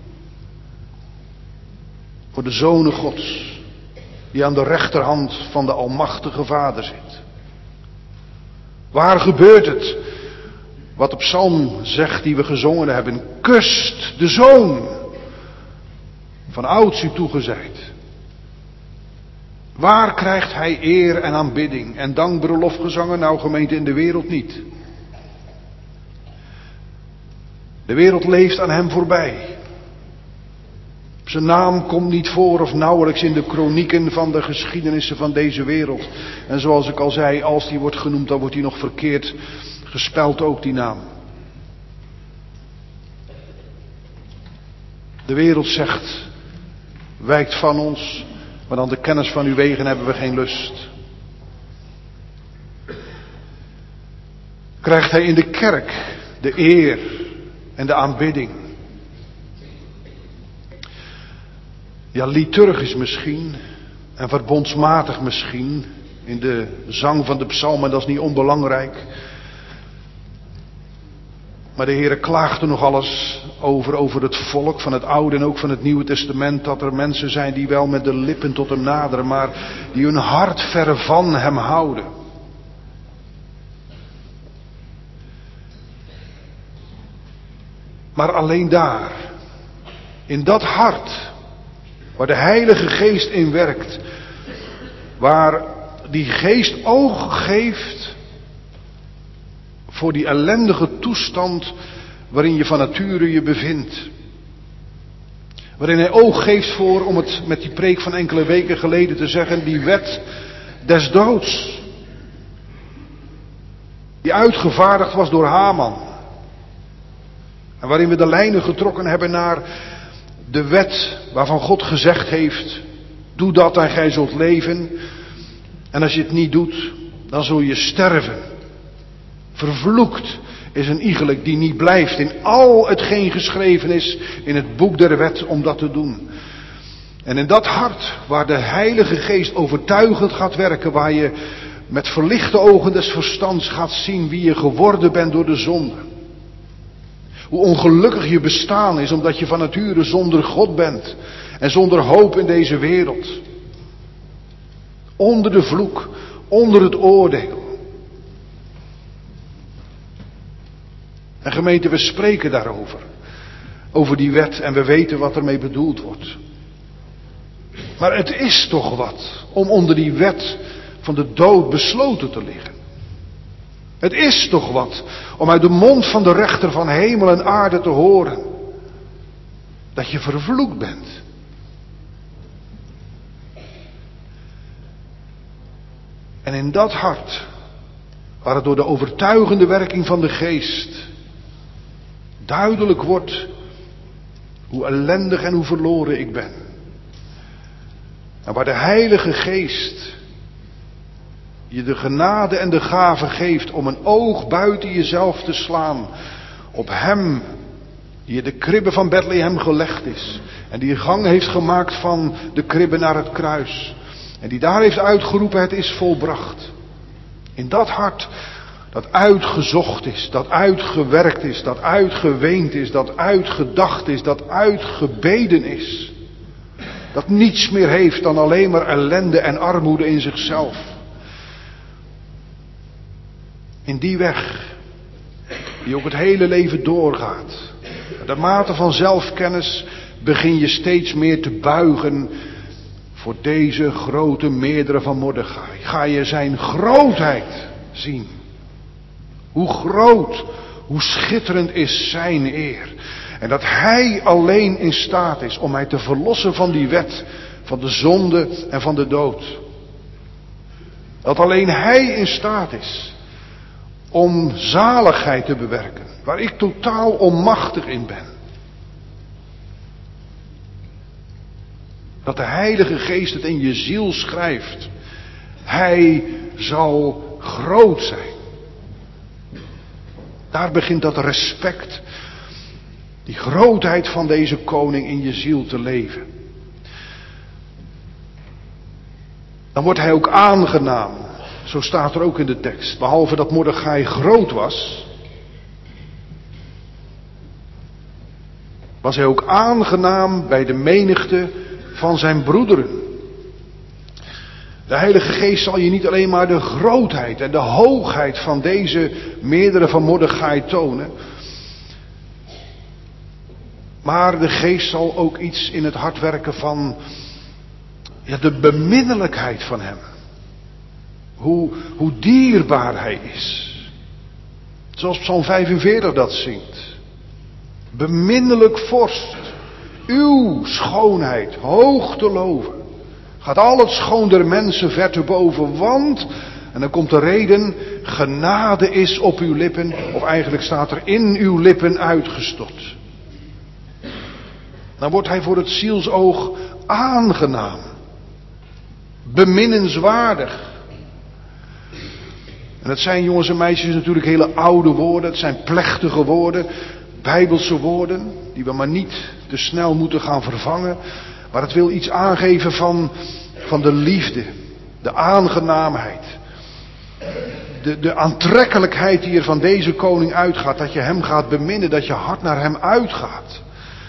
Speaker 2: voor de zonen Gods, die aan de rechterhand van de almachtige Vader zit? Waar gebeurt het wat de psalm zegt die we gezongen hebben? Kust de zoon, van ouds u toegezeid. Waar krijgt hij eer en aanbidding en dankbare lofgezangen? Nou, gemeente, in de wereld niet. De wereld leeft aan hem voorbij. Zijn naam komt niet voor of nauwelijks in de kronieken van de geschiedenissen van deze wereld. En zoals ik al zei, als die wordt genoemd, dan wordt hij nog verkeerd gespeld ook, die naam. De wereld zegt, wijkt van ons, maar aan de kennis van uw wegen hebben we geen lust. Krijgt hij in de kerk de eer en de aanbidding. Ja, liturgisch misschien en verbondsmatig misschien, in de zang van de psalmen, dat is niet onbelangrijk. Maar de Heere klaagt er nog alles over, over het volk van het Oude en ook van het Nieuwe Testament, dat er mensen zijn die wel met de lippen tot hem naderen, maar die hun hart verre van hem houden. Maar alleen daar, in dat hart, waar de Heilige Geest in werkt, waar die Geest oog geeft voor die ellendige toestand waarin je van nature je bevindt. Waarin hij oog geeft voor, om het met die preek van enkele weken geleden te zeggen, die wet des doods. Die uitgevaardigd was door Haman. En waarin we de lijnen getrokken hebben naar de wet waarvan God gezegd heeft, doe dat en gij zult leven. En als je het niet doet, dan zul je sterven. Vervloekt is een iegelijk die niet blijft in al hetgeen geschreven is in het boek der wet om dat te doen. En in dat hart waar de Heilige Geest overtuigend gaat werken, waar je met verlichte ogen des verstands gaat zien wie je geworden bent door de zonde. Hoe ongelukkig je bestaan is omdat je van nature zonder God bent en zonder hoop in deze wereld. Onder de vloek, onder het oordeel. En gemeente, we spreken daarover. Over die wet en we weten wat ermee bedoeld wordt. Maar het is toch wat om onder die wet van de dood besloten te liggen. Het is toch wat om uit de mond van de rechter van hemel en aarde te horen dat je vervloekt bent. En in dat hart, waar het door de overtuigende werking van de Geest duidelijk wordt hoe ellendig en hoe verloren ik ben. En waar de Heilige Geest je de genade en de gave geeft om een oog buiten jezelf te slaan op Hem die in de kribbe van Bethlehem gelegd is. En die een gang heeft gemaakt van de kribbe naar het kruis. En die daar heeft uitgeroepen, het is volbracht. In dat hart dat uitgezocht is, dat uitgewerkt is, dat uitgeweend is, dat uitgedacht is, dat uitgebeden is. Dat niets meer heeft dan alleen maar ellende en armoede in zichzelf. In die weg, die ook het hele leven doorgaat. De mate van zelfkennis begin je steeds meer te buigen voor deze grote meerdere van Mordechai. Ga je zijn grootheid zien. Hoe groot, hoe schitterend is zijn eer. En dat hij alleen in staat is om mij te verlossen van die wet, van de zonde en van de dood. Dat alleen hij in staat is om zaligheid te bewerken, waar ik totaal onmachtig in ben. Dat de Heilige Geest het in je ziel schrijft. Hij zal groot zijn. Daar begint dat respect, die grootheid van deze koning in je ziel te leven. Dan wordt hij ook aangenaam. Zo staat er ook in de tekst. Behalve dat Mordechai groot was, was hij ook aangenaam bij de menigte van zijn broederen. De Heilige Geest zal je niet alleen maar de grootheid en de hoogheid van deze meerdere van Mordechai tonen. Maar de Geest zal ook iets in het hart werken van ja, de beminnelijkheid van hem. Hoe, hoe dierbaar hij is. Zoals Psalm vijfenveertig dat zingt. Beminnelijk vorst, uw schoonheid hoog te loven. Gaat al het schoon der mensen ver te boven, want, en dan komt de reden, genade is op uw lippen, of eigenlijk staat er in uw lippen uitgestort. Dan wordt hij voor het zielsoog aangenaam, beminnenswaardig. En dat zijn, jongens en meisjes, natuurlijk hele oude woorden, het zijn plechtige woorden, bijbelse woorden, die we maar niet te snel moeten gaan vervangen. Maar het wil iets aangeven van, van de liefde, de aangenaamheid, de, de aantrekkelijkheid die er van deze koning uitgaat. Dat je hem gaat beminnen, dat je hart naar hem uitgaat.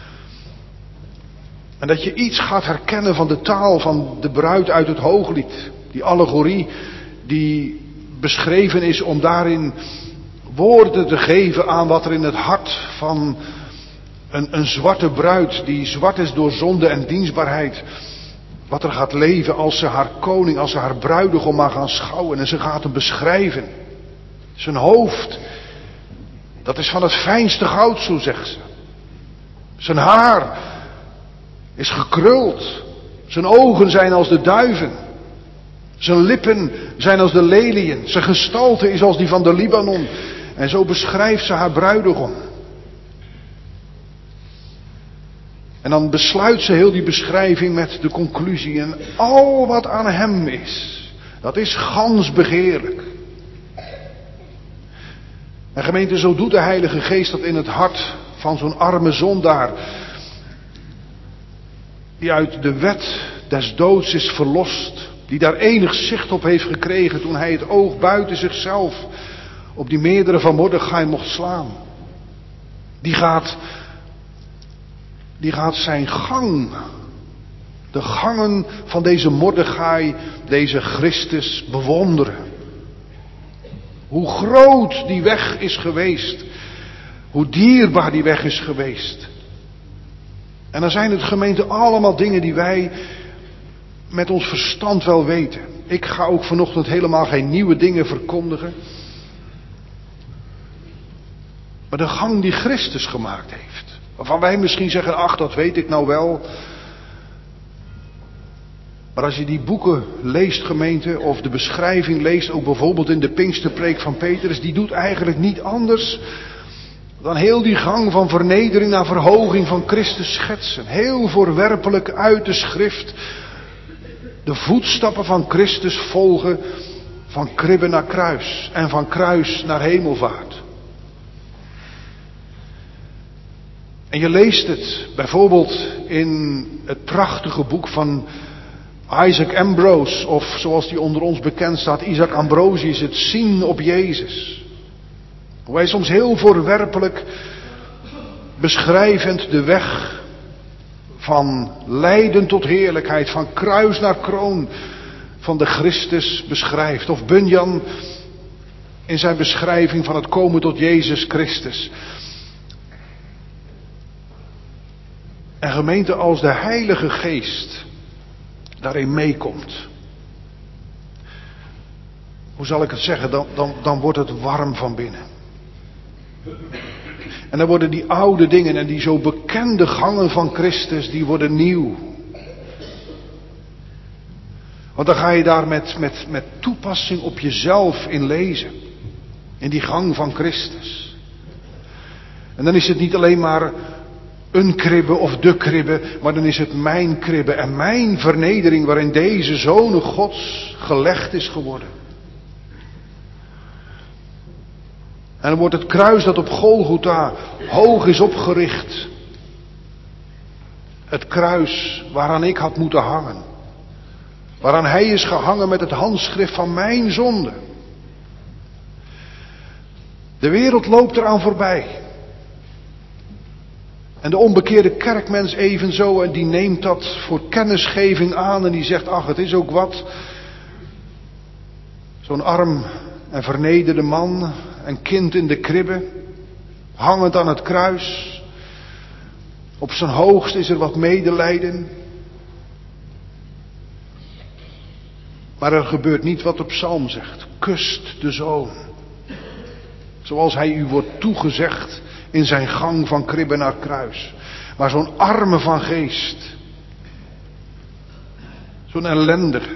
Speaker 2: En dat je iets gaat herkennen van de taal van de bruid uit het Hooglied. Die allegorie die beschreven is om daarin woorden te geven aan wat er in het hart van een, een zwarte bruid, die zwart is door zonde en dienstbaarheid, wat er gaat leven als ze haar koning, als ze haar bruidegom maar gaan schouwen en ze gaat hem beschrijven. Zijn hoofd, dat is van het fijnste goud, zo zegt ze. Zijn haar is gekruld. Zijn ogen zijn als de duiven. Zijn lippen zijn als de leliën. Zijn gestalte is als die van de Libanon. En zo beschrijft ze haar bruidegom. En dan besluit ze heel die beschrijving met de conclusie. En al wat aan hem is, dat is gans begeerlijk. En gemeente, zo doet de Heilige Geest dat in het hart van zo'n arme zondaar, die uit de wet des doods is verlost, die daar enig zicht op heeft gekregen toen hij het oog buiten zichzelf op die meerdere van Mordechai mocht slaan. Die gaat, die gaat zijn gang, de gangen van deze Mordechai, deze Christus bewonderen. Hoe groot die weg is geweest, hoe dierbaar die weg is geweest. En dan zijn het, gemeente, allemaal dingen die wij met ons verstand wel weten. Ik ga ook vanochtend helemaal geen nieuwe dingen verkondigen. Maar de gang die Christus gemaakt heeft. Waarvan wij misschien zeggen, ach, dat weet ik nou wel. Maar als je die boeken leest, gemeente, of de beschrijving leest, ook bijvoorbeeld in de Pinksterpreek van Petrus, die doet eigenlijk niet anders dan heel die gang van vernedering naar verhoging van Christus schetsen. Heel voorwerpelijk uit de schrift de voetstappen van Christus volgen, van kribbe naar kruis en van kruis naar hemelvaart. En je leest het bijvoorbeeld in het prachtige boek van Isaac Ambrose, of zoals die onder ons bekend staat, Isaac Ambrosius, het zien op Jezus. Hoe hij soms heel voorwerpelijk, beschrijvend de weg van lijden tot heerlijkheid, van kruis naar kroon van de Christus beschrijft. Of Bunyan in zijn beschrijving van het komen tot Jezus Christus. En gemeente, als de Heilige Geest daarin meekomt, hoe zal ik het zeggen, dan, dan, dan wordt het warm van binnen. En dan worden die oude dingen en die zo bekende gangen van Christus, die worden nieuw. Want dan ga je daar met, met, met toepassing op jezelf in lezen. In die gang van Christus. En dan is het niet alleen maar een kribbe of de kribbe, maar dan is het mijn kribbe en mijn vernedering waarin deze Zoon Gods gelegd is geworden. En dan wordt het kruis dat op Golgotha hoog is opgericht. Het kruis waaraan ik had moeten hangen. Waaraan hij is gehangen met het handschrift van mijn zonde. De wereld loopt eraan voorbij. En de onbekeerde kerkmens evenzo, en die neemt dat voor kennisgeving aan en die zegt, ach, het is ook wat. Zo'n arm en vernederde man, een kind in de kribbe, hangend aan het kruis. Op zijn hoogst is er wat medelijden. Maar er gebeurt niet wat de psalm zegt. Kust de Zoon. Zoals hij u wordt toegezegd in zijn gang van kribbe naar kruis. Maar zo'n arme van geest, zo'n ellendige,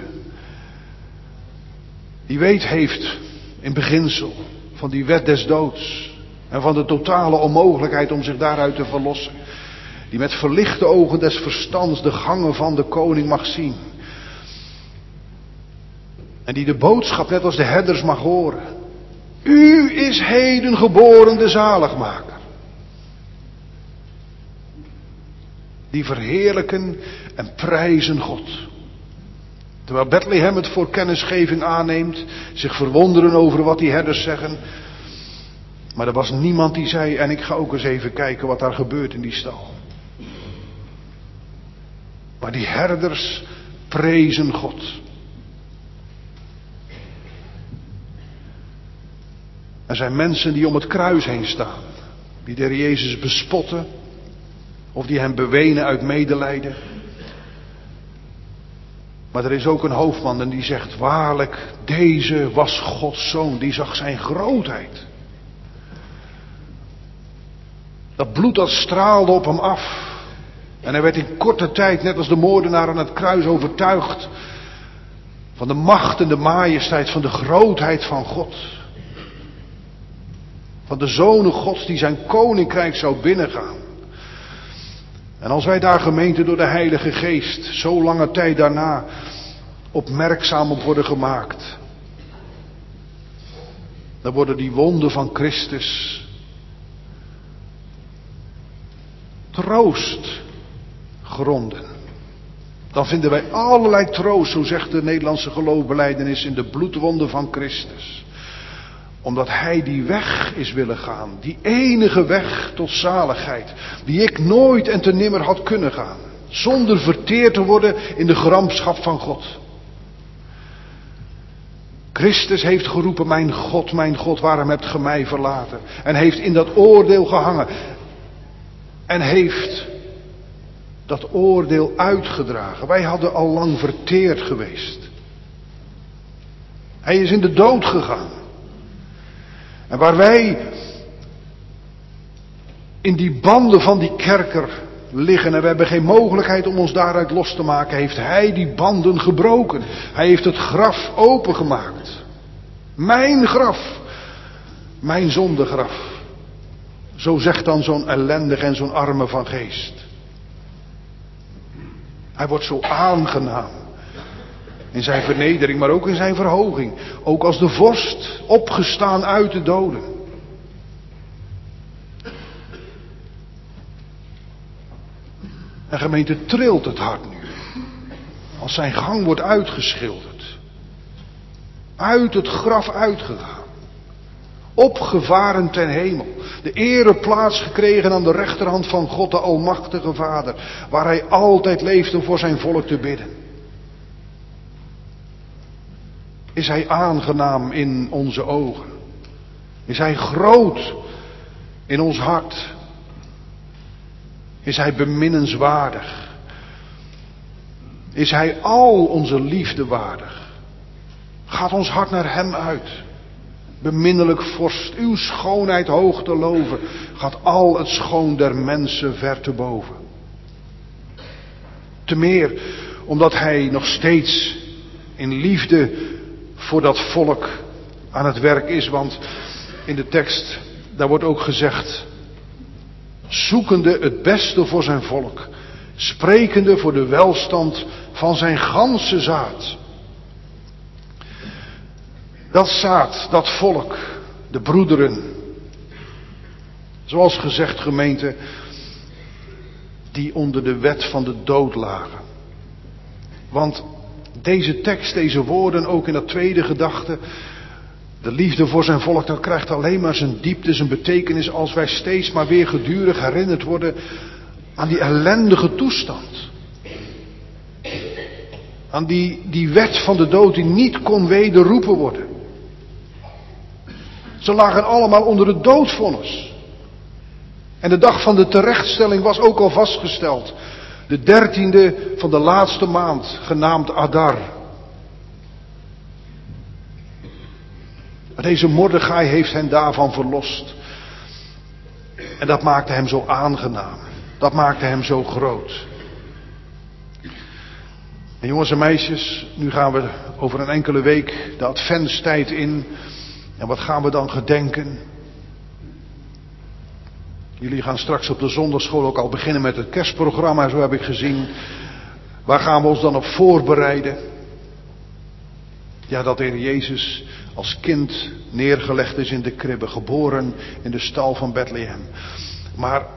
Speaker 2: die weet heeft in beginsel van die wet des doods en van de totale onmogelijkheid om zich daaruit te verlossen. Die met verlichte ogen des verstands de gangen van de koning mag zien. En die de boodschap net als de herders mag horen. U is heden geboren de zaligmaker. Die verheerlijken en prijzen God. Terwijl Bethlehem het voor kennisgeving aanneemt, zich verwonderen over wat die herders zeggen. Maar er was niemand die zei, en ik ga ook eens even kijken wat daar gebeurt in die stal. Maar die herders prezen God. Er zijn mensen die om het kruis heen staan. Die de Heer Jezus bespotten. Of die hem bewenen uit medelijden. Maar er is ook een hoofdman en die zegt, waarlijk, deze was Gods zoon. Die zag zijn grootheid. Dat bloed dat straalde op hem af. En hij werd in korte tijd, net als de moordenaar aan het kruis, overtuigd van de macht en de majesteit, van de grootheid van God. Van de Zonen Gods die zijn koninkrijk zou binnengaan. En als wij daar, gemeente, door de Heilige Geest zo lange tijd daarna opmerkzaam op worden gemaakt, dan worden die wonden van Christus troostgronden. Dan vinden wij allerlei troost, zo zegt de Nederlandse geloofbelijdenis, in de bloedwonden van Christus. Omdat hij die weg is willen gaan. Die enige weg tot zaligheid. Die ik nooit en te nimmer had kunnen gaan. Zonder verteerd te worden in de gramschap van God. Christus heeft geroepen, mijn God, mijn God, waarom hebt ge mij verlaten? En heeft in dat oordeel gehangen. En heeft dat oordeel uitgedragen. Wij hadden al lang verteerd geweest. Hij is in de dood gegaan. En waar wij in die banden van die kerker liggen en we hebben geen mogelijkheid om ons daaruit los te maken, heeft hij die banden gebroken. Hij heeft het graf opengemaakt. Mijn graf. Mijn zondegraf. Zo zegt dan zo'n ellendig en zo'n arme van geest. Hij wordt zo aangenaam. In zijn vernedering, maar ook in zijn verhoging. Ook als de vorst, opgestaan uit de doden. En gemeente, trilt het hart nu. Als zijn gang wordt uitgeschilderd. Uit het graf uitgegaan. Opgevaren ten hemel. De ereplaats gekregen aan de rechterhand van God, de Almachtige Vader. Waar hij altijd leeft om voor zijn volk te bidden. Is hij aangenaam in onze ogen? Is hij groot in ons hart? Is hij beminnenswaardig? Is hij al onze liefde waardig? Gaat ons hart naar hem uit? Beminnelijk vorst, uw schoonheid hoog te loven, gaat al het schoon der mensen ver te boven. Te meer omdat hij nog steeds in liefde voor dat volk aan het werk is. Want in de tekst, daar wordt ook gezegd, zoekende het beste voor zijn volk, sprekende voor de welstand van zijn ganse zaad. Dat zaad, dat volk, de broederen, zoals gezegd, gemeente, die onder de wet van de dood lagen. Want deze tekst, deze woorden, ook in dat tweede gedachte, de liefde voor zijn volk, dat krijgt alleen maar zijn diepte, zijn betekenis als wij steeds maar weer gedurig herinnerd worden aan die ellendige toestand. Aan die, die wet van de dood die niet kon wederroepen worden. Ze lagen allemaal onder het doodvonnis. En de dag van de terechtstelling was ook al vastgesteld. De dertiende van de laatste maand, genaamd Adar. Deze Mordechai heeft hen daarvan verlost. En dat maakte hem zo aangenaam. Dat maakte hem zo groot. En jongens en meisjes, nu gaan we over een enkele week de adventstijd in. En wat gaan we dan gedenken? Jullie gaan straks op de zondagschool ook al beginnen met het kerstprogramma, zo heb ik gezien. Waar gaan we ons dan op voorbereiden? Ja, dat de Heer Jezus als kind neergelegd is in de kribbe, geboren in de stal van Bethlehem. Maar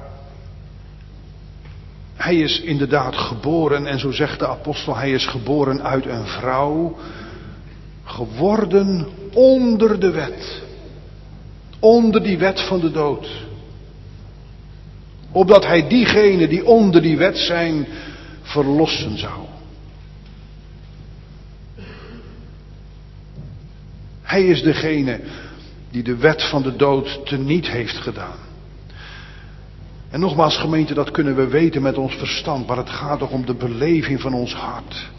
Speaker 2: hij is inderdaad geboren, en zo zegt de apostel, hij is geboren uit een vrouw, geworden onder de wet. Onder die wet van de dood. Opdat hij diegenen die onder die wet zijn, verlossen zou. Hij is degene die de wet van de dood teniet heeft gedaan. En nogmaals gemeente, dat kunnen we weten met ons verstand, maar het gaat toch om de beleving van ons hart.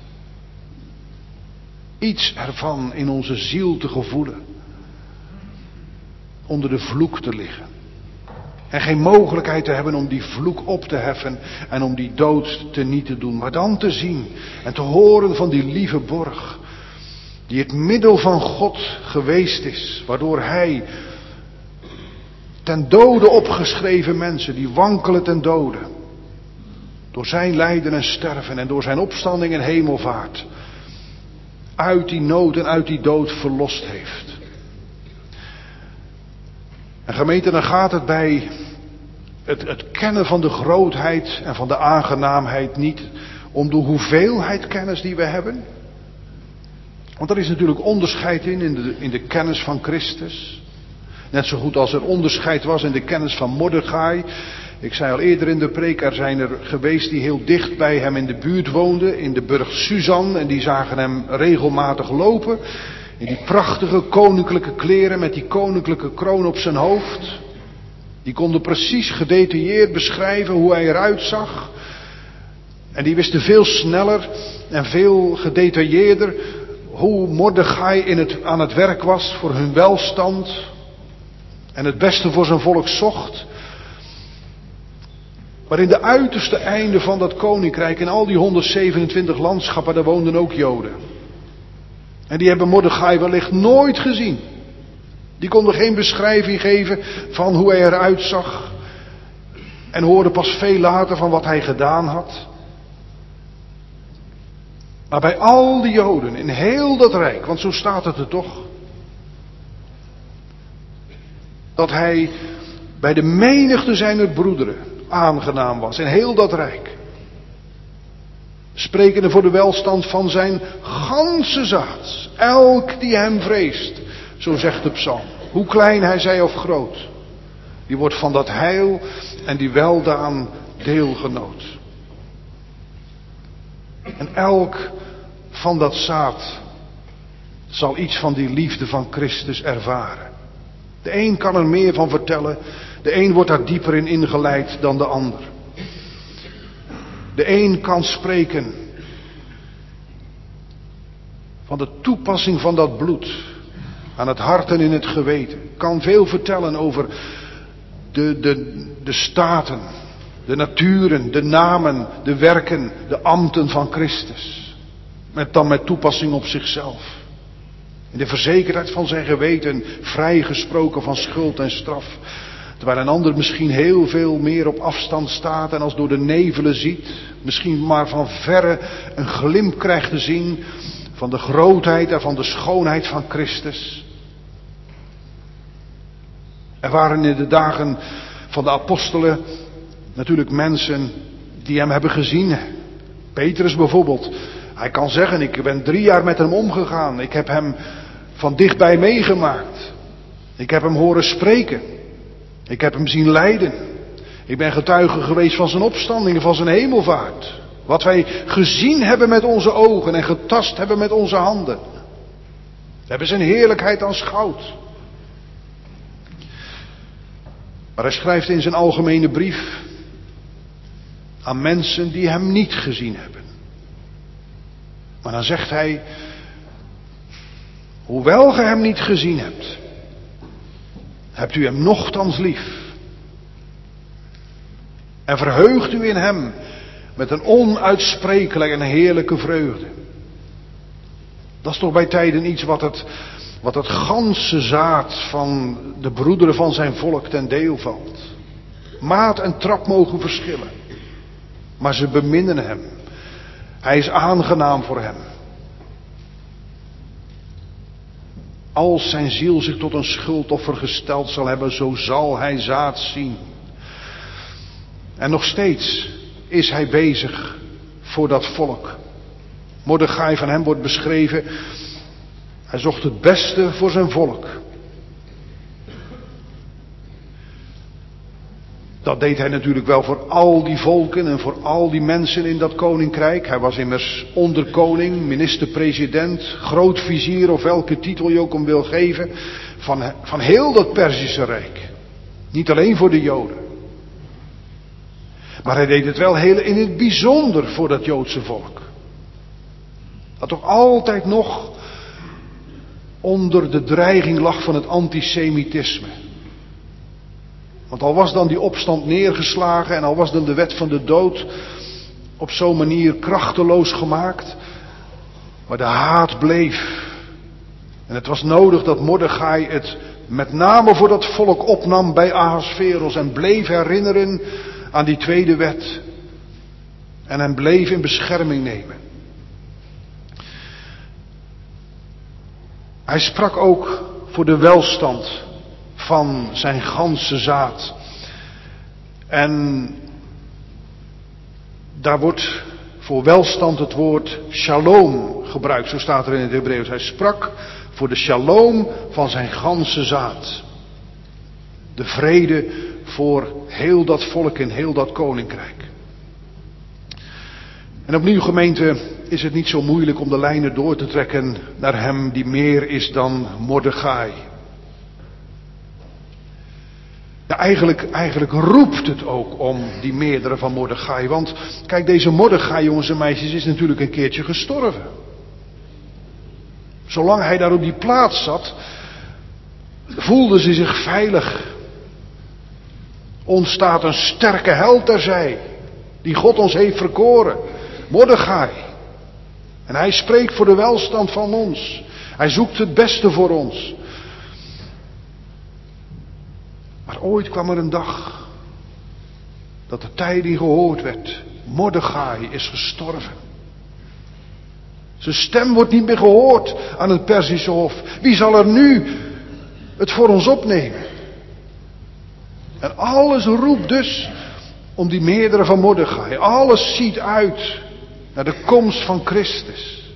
Speaker 2: Iets ervan in onze ziel te gevoelen. Onder de vloek te liggen. En geen mogelijkheid te hebben om die vloek op te heffen en om die dood teniet te doen. Maar dan te zien en te horen van die lieve borg. Die het middel van God geweest is. Waardoor hij ten dode opgeschreven mensen, die wankelen ten dode. Door zijn lijden en sterven en door zijn opstanding en hemelvaart. Uit die nood en uit die dood verlost heeft. En gemeente, dan gaat het bij het, het kennen van de grootheid en van de aangenaamheid niet om de hoeveelheid kennis die we hebben. Want er is natuurlijk onderscheid in, in de, in de kennis van Christus. Net zo goed als er onderscheid was in de kennis van Mordechai. Ik zei al eerder in de preek, er zijn er geweest die heel dicht bij hem in de buurt woonden, in de burcht Suzan. En die zagen hem regelmatig lopen. In die prachtige koninklijke kleren met die koninklijke kroon op zijn hoofd. Die konden precies gedetailleerd beschrijven hoe hij eruit zag. En die wisten veel sneller en veel gedetailleerder hoe Mordechai in het, aan het werk was voor hun welstand. En het beste voor zijn volk zocht. Maar in de uiterste einden van dat koninkrijk, in al die honderdzevenentwintig landschappen, daar woonden ook Joden. En die hebben Mordechai wellicht nooit gezien. Die konden geen beschrijving geven van hoe hij eruit zag. En hoorden pas veel later van wat hij gedaan had. Maar bij al die Joden, in heel dat rijk, want zo staat het er toch. Dat hij bij de menigte zijner broederen aangenaam was, in heel dat rijk. Sprekende voor de welstand van zijn ganse zaad. Elk die hem vreest, zo zegt de psalm. Hoe klein hij zij of groot. Die wordt van dat heil en die weldaan deelgenoot. En elk van dat zaad zal iets van die liefde van Christus ervaren. De een kan er meer van vertellen. De een wordt daar dieper in ingeleid dan de ander. De een kan spreken van de toepassing van dat bloed aan het hart en in het geweten. Kan veel vertellen over de, de, de staten, de naturen, de namen, de werken, de ambten van Christus. Met dan met toepassing op zichzelf. In de verzekerdheid van zijn geweten, vrijgesproken van schuld en straf. Terwijl een ander misschien heel veel meer op afstand staat en als door de nevelen ziet. Misschien maar van verre een glimp krijgt te zien van de grootheid en van de schoonheid van Christus. Er waren in de dagen van de apostelen natuurlijk mensen die hem hebben gezien. Petrus bijvoorbeeld. Hij kan zeggen, ik ben drie jaar met hem omgegaan. Ik heb hem van dichtbij meegemaakt. Ik heb hem horen spreken. Ik heb hem zien lijden. Ik ben getuige geweest van zijn opstanding en van zijn hemelvaart. Wat wij gezien hebben met onze ogen en getast hebben met onze handen. We hebben zijn heerlijkheid aanschouwd. Maar hij schrijft in zijn algemene brief aan mensen die hem niet gezien hebben. Maar dan zegt hij, hoewel ge hem niet gezien hebt, hebt u hem nochtans lief. En verheugt u in hem met een onuitsprekelijke en heerlijke vreugde. Dat is toch bij tijden iets wat het, wat het ganse zaad van de broederen van zijn volk ten deel valt. Maat en trap mogen verschillen. Maar ze beminnen hem. Hij is aangenaam voor hem. Als zijn ziel zich tot een schuldoffer gesteld zal hebben, zo zal hij zaad zien. En nog steeds is hij bezig voor dat volk. Mordechai, van hem wordt beschreven, hij zocht het beste voor zijn volk. Dat deed hij natuurlijk wel voor al die volken en voor al die mensen in dat koninkrijk. Hij was immers onderkoning, minister-president, grootvizier of welke titel je ook hem wil geven. Van, van heel dat Perzische Rijk. Niet alleen voor de Joden. Maar hij deed het wel heel in het bijzonder voor dat Joodse volk. Dat toch altijd nog onder de dreiging lag van het antisemitisme. Want al was dan die opstand neergeslagen en al was dan de wet van de dood op zo'n manier krachteloos gemaakt. Maar de haat bleef. En het was nodig dat Mordechai het met name voor dat volk opnam bij Ahasveros en bleef herinneren aan die tweede wet. En hen bleef in bescherming nemen. Hij sprak ook voor de welstand van zijn ganse zaad. En daar wordt voor welstand het woord shalom gebruikt. Zo staat er in het Hebreeuws. Hij sprak voor de shalom van zijn ganse zaad. De vrede voor heel dat volk en heel dat koninkrijk. En opnieuw, gemeente, is het niet zo moeilijk om de lijnen door te trekken naar hem die meer is dan Mordechai. Ja, eigenlijk, eigenlijk roept het ook om die meerdere van Mordechai. Want kijk, deze Mordechai, jongens en meisjes, is natuurlijk een keertje gestorven. Zolang hij daar op die plaats zat, voelde ze zich veilig. Ons staat een sterke held terzij, die God ons heeft verkoren. Mordechai. En hij spreekt voor de welstand van ons. Hij zoekt het beste voor ons. Maar ooit kwam er een dag dat de tijding gehoord werd. Mordechai is gestorven. Zijn stem wordt niet meer gehoord aan het Perzische hof. Wie zal er nu het voor ons opnemen? En alles roept dus om die meerdere van Mordechai. Alles ziet uit naar de komst van Christus.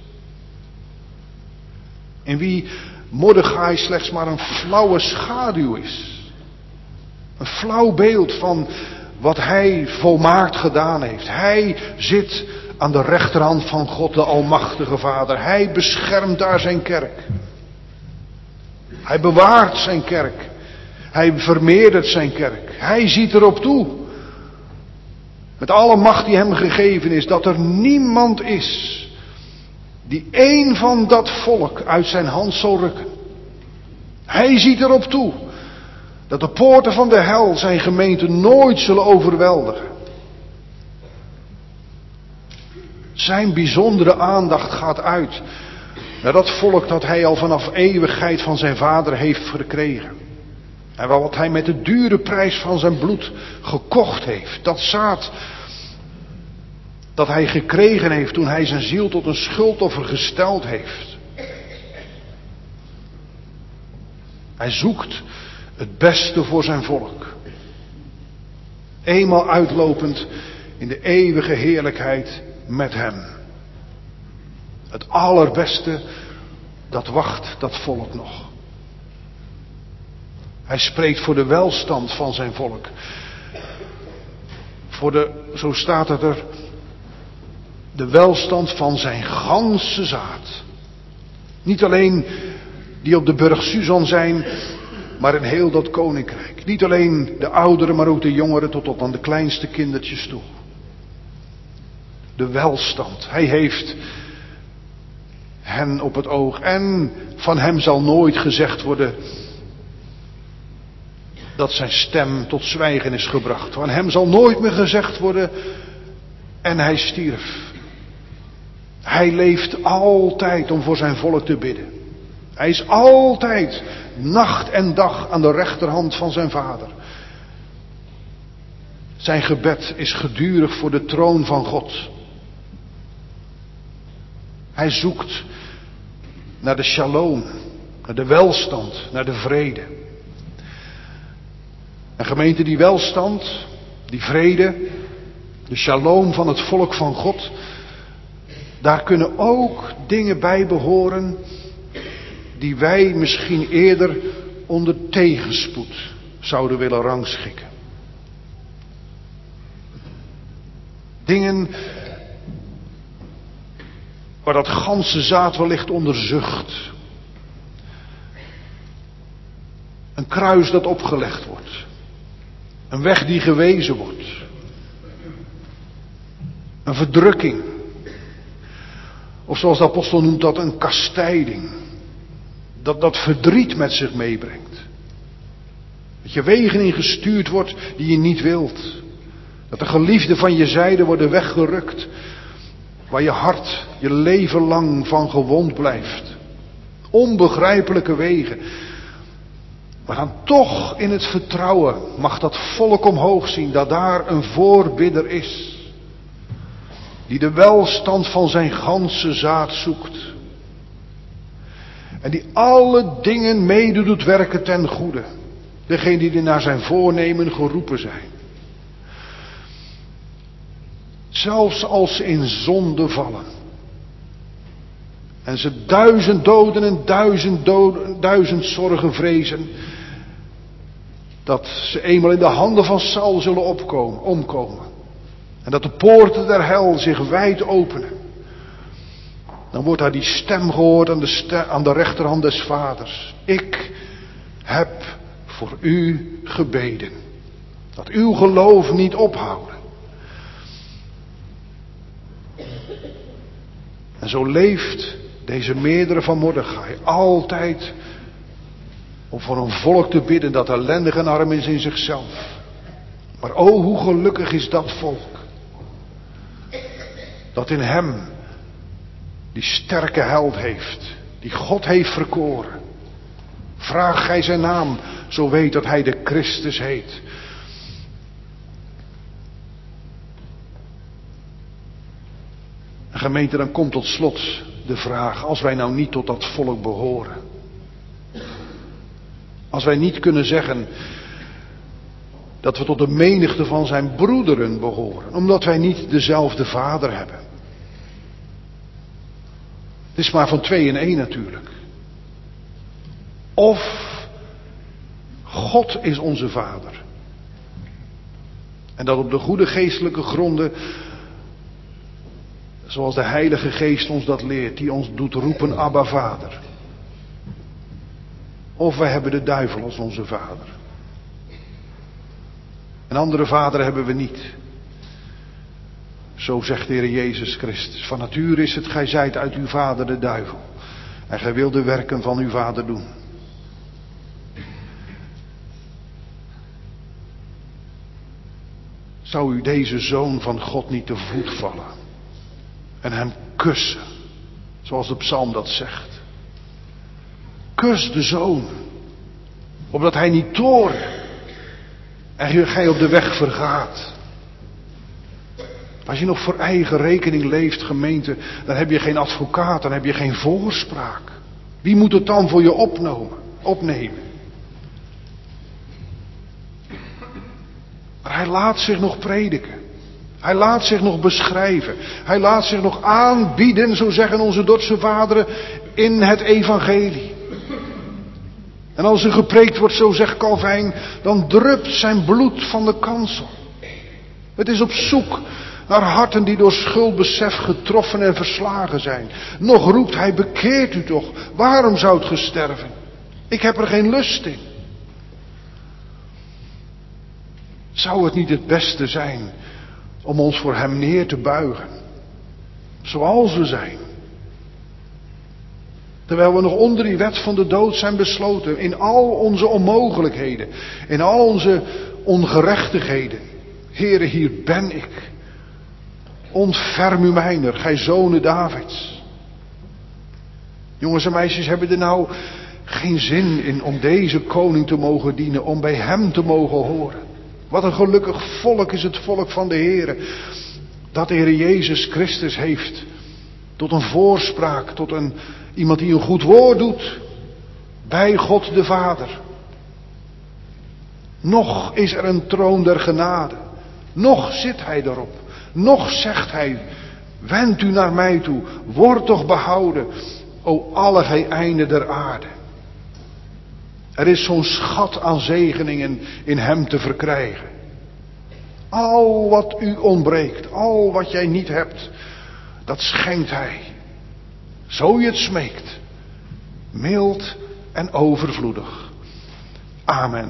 Speaker 2: In wie Mordechai slechts maar een flauwe schaduw is. Een flauw beeld van wat hij volmaakt gedaan heeft. Hij zit aan de rechterhand van God, de Almachtige Vader. Hij beschermt daar zijn kerk. Hij bewaart zijn kerk. Hij vermeerdert zijn kerk. Hij ziet erop toe, met alle macht die hem gegeven is, dat er niemand is die één van dat volk uit zijn hand zal rukken. Hij ziet erop toe dat de poorten van de hel zijn gemeente nooit zullen overweldigen. Zijn bijzondere aandacht gaat uit naar dat volk dat hij al vanaf eeuwigheid van zijn vader heeft verkregen. En wat hij met de dure prijs van zijn bloed gekocht heeft. Dat zaad dat hij gekregen heeft toen hij zijn ziel tot een schuldoffer gesteld heeft. Hij zoekt het beste voor zijn volk. Eenmaal uitlopend in de eeuwige heerlijkheid met hem. Het allerbeste, dat wacht dat volk nog. Hij spreekt voor de welstand van zijn volk. Voor de, zo staat het er, de welstand van zijn ganse zaad. Niet alleen die op de burcht Susan zijn, maar in heel dat koninkrijk. Niet alleen de ouderen, maar ook de jongeren tot op aan de kleinste kindertjes toe. De welstand. Hij heeft hen op het oog. En van hem zal nooit gezegd worden: dat zijn stem tot zwijgen is gebracht. Van hem zal nooit meer gezegd worden, en hij stierf. Hij leeft altijd om voor zijn volk te bidden. Hij is altijd, nacht en dag, aan de rechterhand van zijn Vader. Zijn gebed is gedurig voor de troon van God. Hij zoekt naar de shalom, naar de welstand, naar de vrede. En gemeente, die welstand, die vrede, de shalom van het volk van God, daar kunnen ook dingen bij behoren die wij misschien eerder onder tegenspoed zouden willen rangschikken. Dingen waar dat ganse zaad wellicht onder zucht. Een kruis dat opgelegd wordt. Een weg die gewezen wordt. Een verdrukking. Of zoals de apostel noemt dat, een kastijding. Dat dat verdriet met zich meebrengt. Dat je wegen ingestuurd wordt die je niet wilt. Dat de geliefden van je zijde worden weggerukt. Waar je hart je leven lang van gewond blijft. Onbegrijpelijke wegen. Maar dan toch in het vertrouwen mag dat volk omhoog zien dat daar een voorbidder is. Die de welstand van zijn ganse zaad zoekt. En die alle dingen mede doet werken ten goede. Degene die naar zijn voornemen geroepen zijn. Zelfs als ze in zonde vallen. En ze duizend doden en duizend, doden, duizend zorgen vrezen. Dat ze eenmaal in de handen van Saul zullen opkomen, omkomen. En dat de poorten der hel zich wijd openen. Dan wordt daar die stem gehoord aan de, stem, aan de rechterhand des Vaders. Ik heb voor u gebeden. Dat uw geloof niet ophouden. En zo leeft deze meerdere van Mordechai altijd om voor een volk te bidden dat ellendig en arm is in zichzelf. Maar o, hoe gelukkig is dat volk. Dat in hem die sterke held heeft. Die God heeft verkoren. Vraag gij zijn naam, zo weet dat hij de Christus heet. En gemeente, dan komt tot slot de vraag, als wij nou niet tot dat volk behoren. Als wij niet kunnen zeggen dat we tot de menigte van zijn broederen behoren, omdat wij niet dezelfde vader hebben. Het is maar van twee in één natuurlijk. Of God is onze vader. En dat op de goede geestelijke gronden, zoals de Heilige Geest ons dat leert, die ons doet roepen, Abba Vader. Of wij hebben de duivel als onze vader. Een andere vader hebben we niet. Zo zegt de Heer Jezus Christus. Van nature is het, gij zijt uit uw vader de duivel. En gij wilt de werken van uw vader doen. Zou u deze zoon van God niet te voet vallen? En hem kussen. Zoals de psalm dat zegt. Kus de zoon. Opdat hij niet toorn. En gij op de weg vergaat. Als je nog voor eigen rekening leeft, gemeente, dan heb je geen advocaat, dan heb je geen voorspraak. Wie moet het dan voor je opnemen? opnemen? Maar hij laat zich nog prediken. Hij laat zich nog beschrijven. Hij laat zich nog aanbieden, zo zeggen onze Dordtse vaderen, in het evangelie. En als er gepreekt wordt, zo zegt Calvijn, dan drupt zijn bloed van de kansel. Het is op zoek naar harten die door schuldbesef getroffen en verslagen zijn. Nog roept hij, bekeert u toch, waarom zoudt ge sterven? Ik heb er geen lust in. Zou het niet het beste zijn om ons voor hem neer te buigen, zoals we zijn? Terwijl we nog onder die wet van de dood zijn besloten. In al onze onmogelijkheden. In al onze ongerechtigheden. Heere, hier ben ik. Ontferm u mijner, gij zonen Davids. Jongens en meisjes, hebben er nou geen zin in om deze koning te mogen dienen. Om bij hem te mogen horen. Wat een gelukkig volk is het volk van de Heere. Dat de Heere Jezus Christus heeft. Tot een voorspraak, tot een, iemand die een goed woord doet. Bij God de Vader. Nog is er een troon der genade. Nog zit hij erop. Nog zegt hij, wend u naar mij toe. Word toch behouden, o alle gij einden der aarde. Er is zo'n schat aan zegeningen in hem te verkrijgen. Al wat u ontbreekt, al wat jij niet hebt, dat schenkt hij. Zo je het smeekt. Mild en overvloedig. Amen.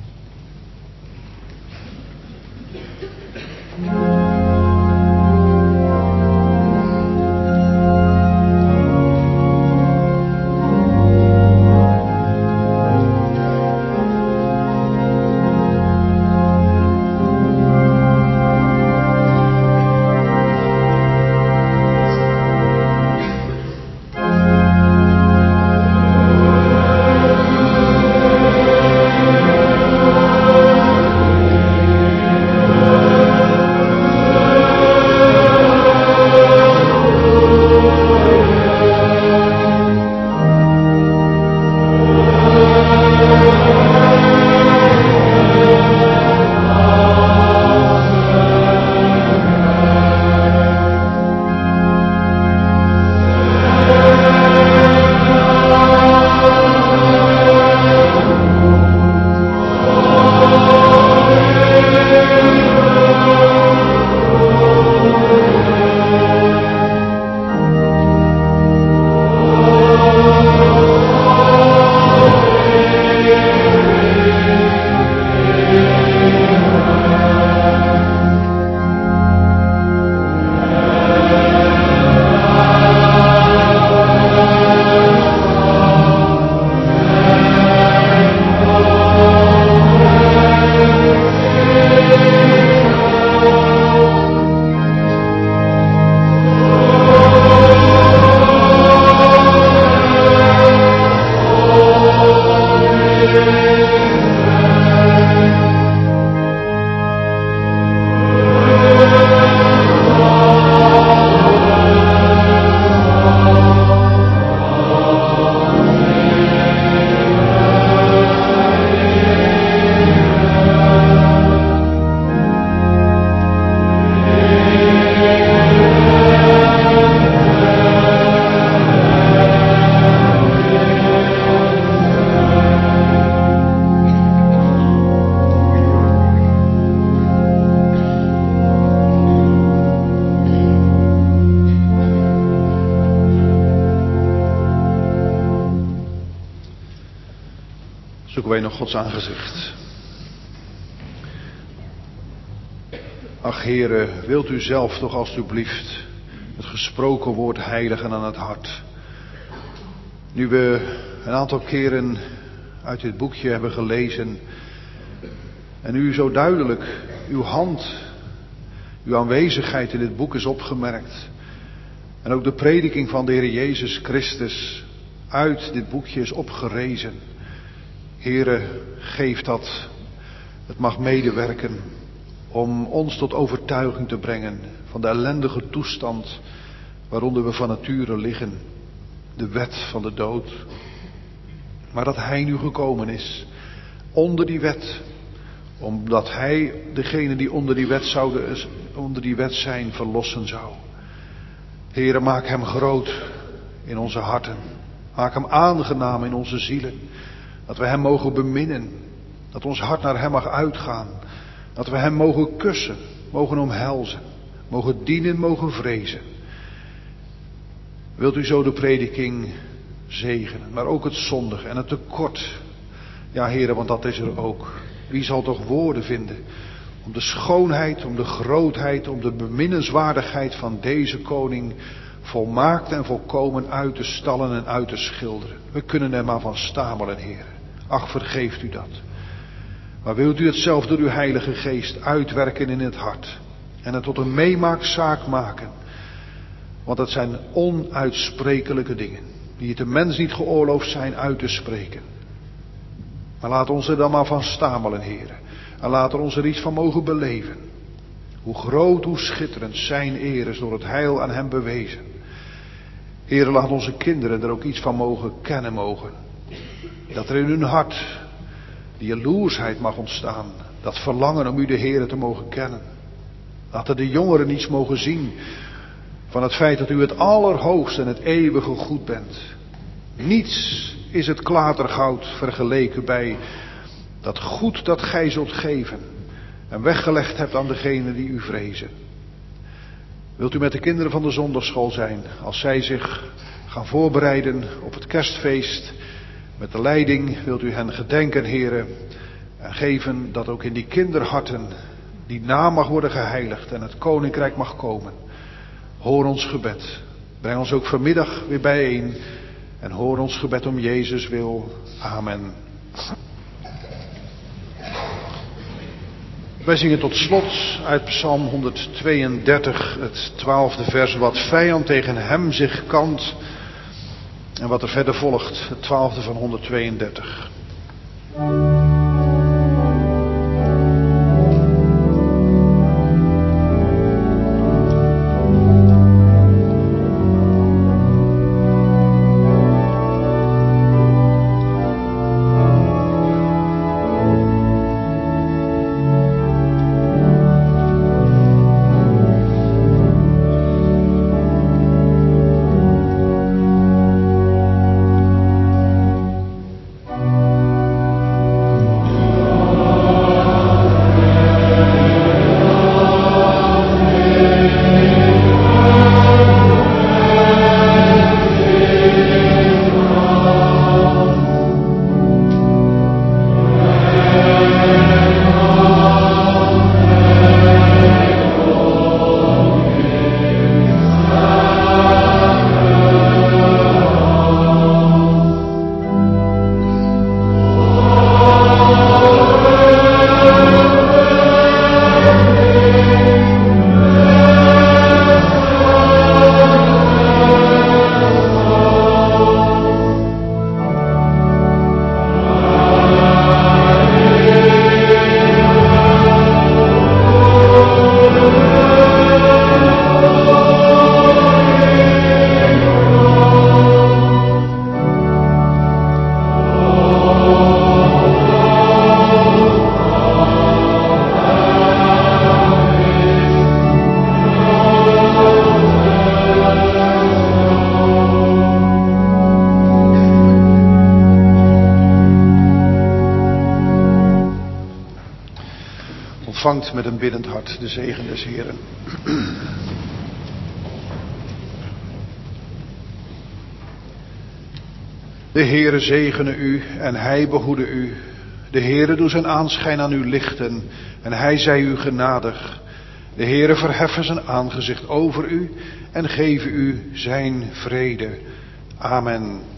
Speaker 2: Zoeken wij nog Gods aangezicht. Ach Heere, wilt u zelf toch alstublieft het gesproken woord heiligen aan het hart. Nu we een aantal keren uit dit boekje hebben gelezen en u zo duidelijk uw hand, uw aanwezigheid in dit boek is opgemerkt. En ook de prediking van de Heer Jezus Christus uit dit boekje is opgerezen. Heere, geef dat het mag medewerken om ons tot overtuiging te brengen van de ellendige toestand waaronder we van nature liggen. De wet van de dood. Maar dat Hij nu gekomen is onder die wet. Omdat Hij degene die onder die wet, zouden, onder die wet zijn verlossen zou. Heere, maak Hem groot in onze harten. Maak Hem aangenaam in onze zielen. Dat we Hem mogen beminnen. Dat ons hart naar Hem mag uitgaan. Dat we Hem mogen kussen, mogen omhelzen. Mogen dienen, mogen vrezen. Wilt u zo de prediking zegenen, maar ook het zondige en het tekort. Ja, Heere, want dat is er ook. Wie zal toch woorden vinden om de schoonheid, om de grootheid, om de beminnenswaardigheid van deze koning volmaakt en volkomen uit te stallen en uit te schilderen. We kunnen er maar van stamelen, Heer. Ach, vergeeft u dat. Maar wilt u het zelf door uw Heilige Geest uitwerken in het hart. En het tot een meemaakzaak maken. Want het zijn onuitsprekelijke dingen. Die het de mens niet geoorloofd zijn uit te spreken. Maar laat ons er dan maar van stamelen, Heer. En laat er ons er iets van mogen beleven. Hoe groot, hoe schitterend zijn eer is door het heil aan hem bewezen. Heer, laat onze kinderen er ook iets van mogen kennen mogen. Dat er in hun hart die jaloersheid mag ontstaan. Dat verlangen om u de Heer te mogen kennen. Laat er de jongeren iets mogen zien van het feit dat u het allerhoogste en het eeuwige goed bent. Niets is het klatergoud vergeleken bij dat goed dat gij zult geven en weggelegd hebt aan degenen die u vrezen. Wilt u met de kinderen van de zondagschool zijn als zij zich gaan voorbereiden op het kerstfeest? Met de leiding wilt u hen gedenken, heren, en geven dat ook in die kinderharten die naam mag worden geheiligd en het koninkrijk mag komen. Hoor ons gebed. Breng ons ook vanmiddag weer bijeen en hoor ons gebed om Jezus wil. Amen. Wij zingen tot slot uit Psalm honderdtweeëndertig, het twaalfde vers, wat vijand tegen hem zich kant. En wat er verder volgt, het twaalfde van honderdtweeëndertig. Ontvangt met een biddend hart de zegen des Heeren. De Heere zegene u en hij behoede u. De Heere doe zijn aanschijn aan u lichten en hij zij u genadig. De Heere verheffen zijn aangezicht over u en geven u zijn vrede. Amen.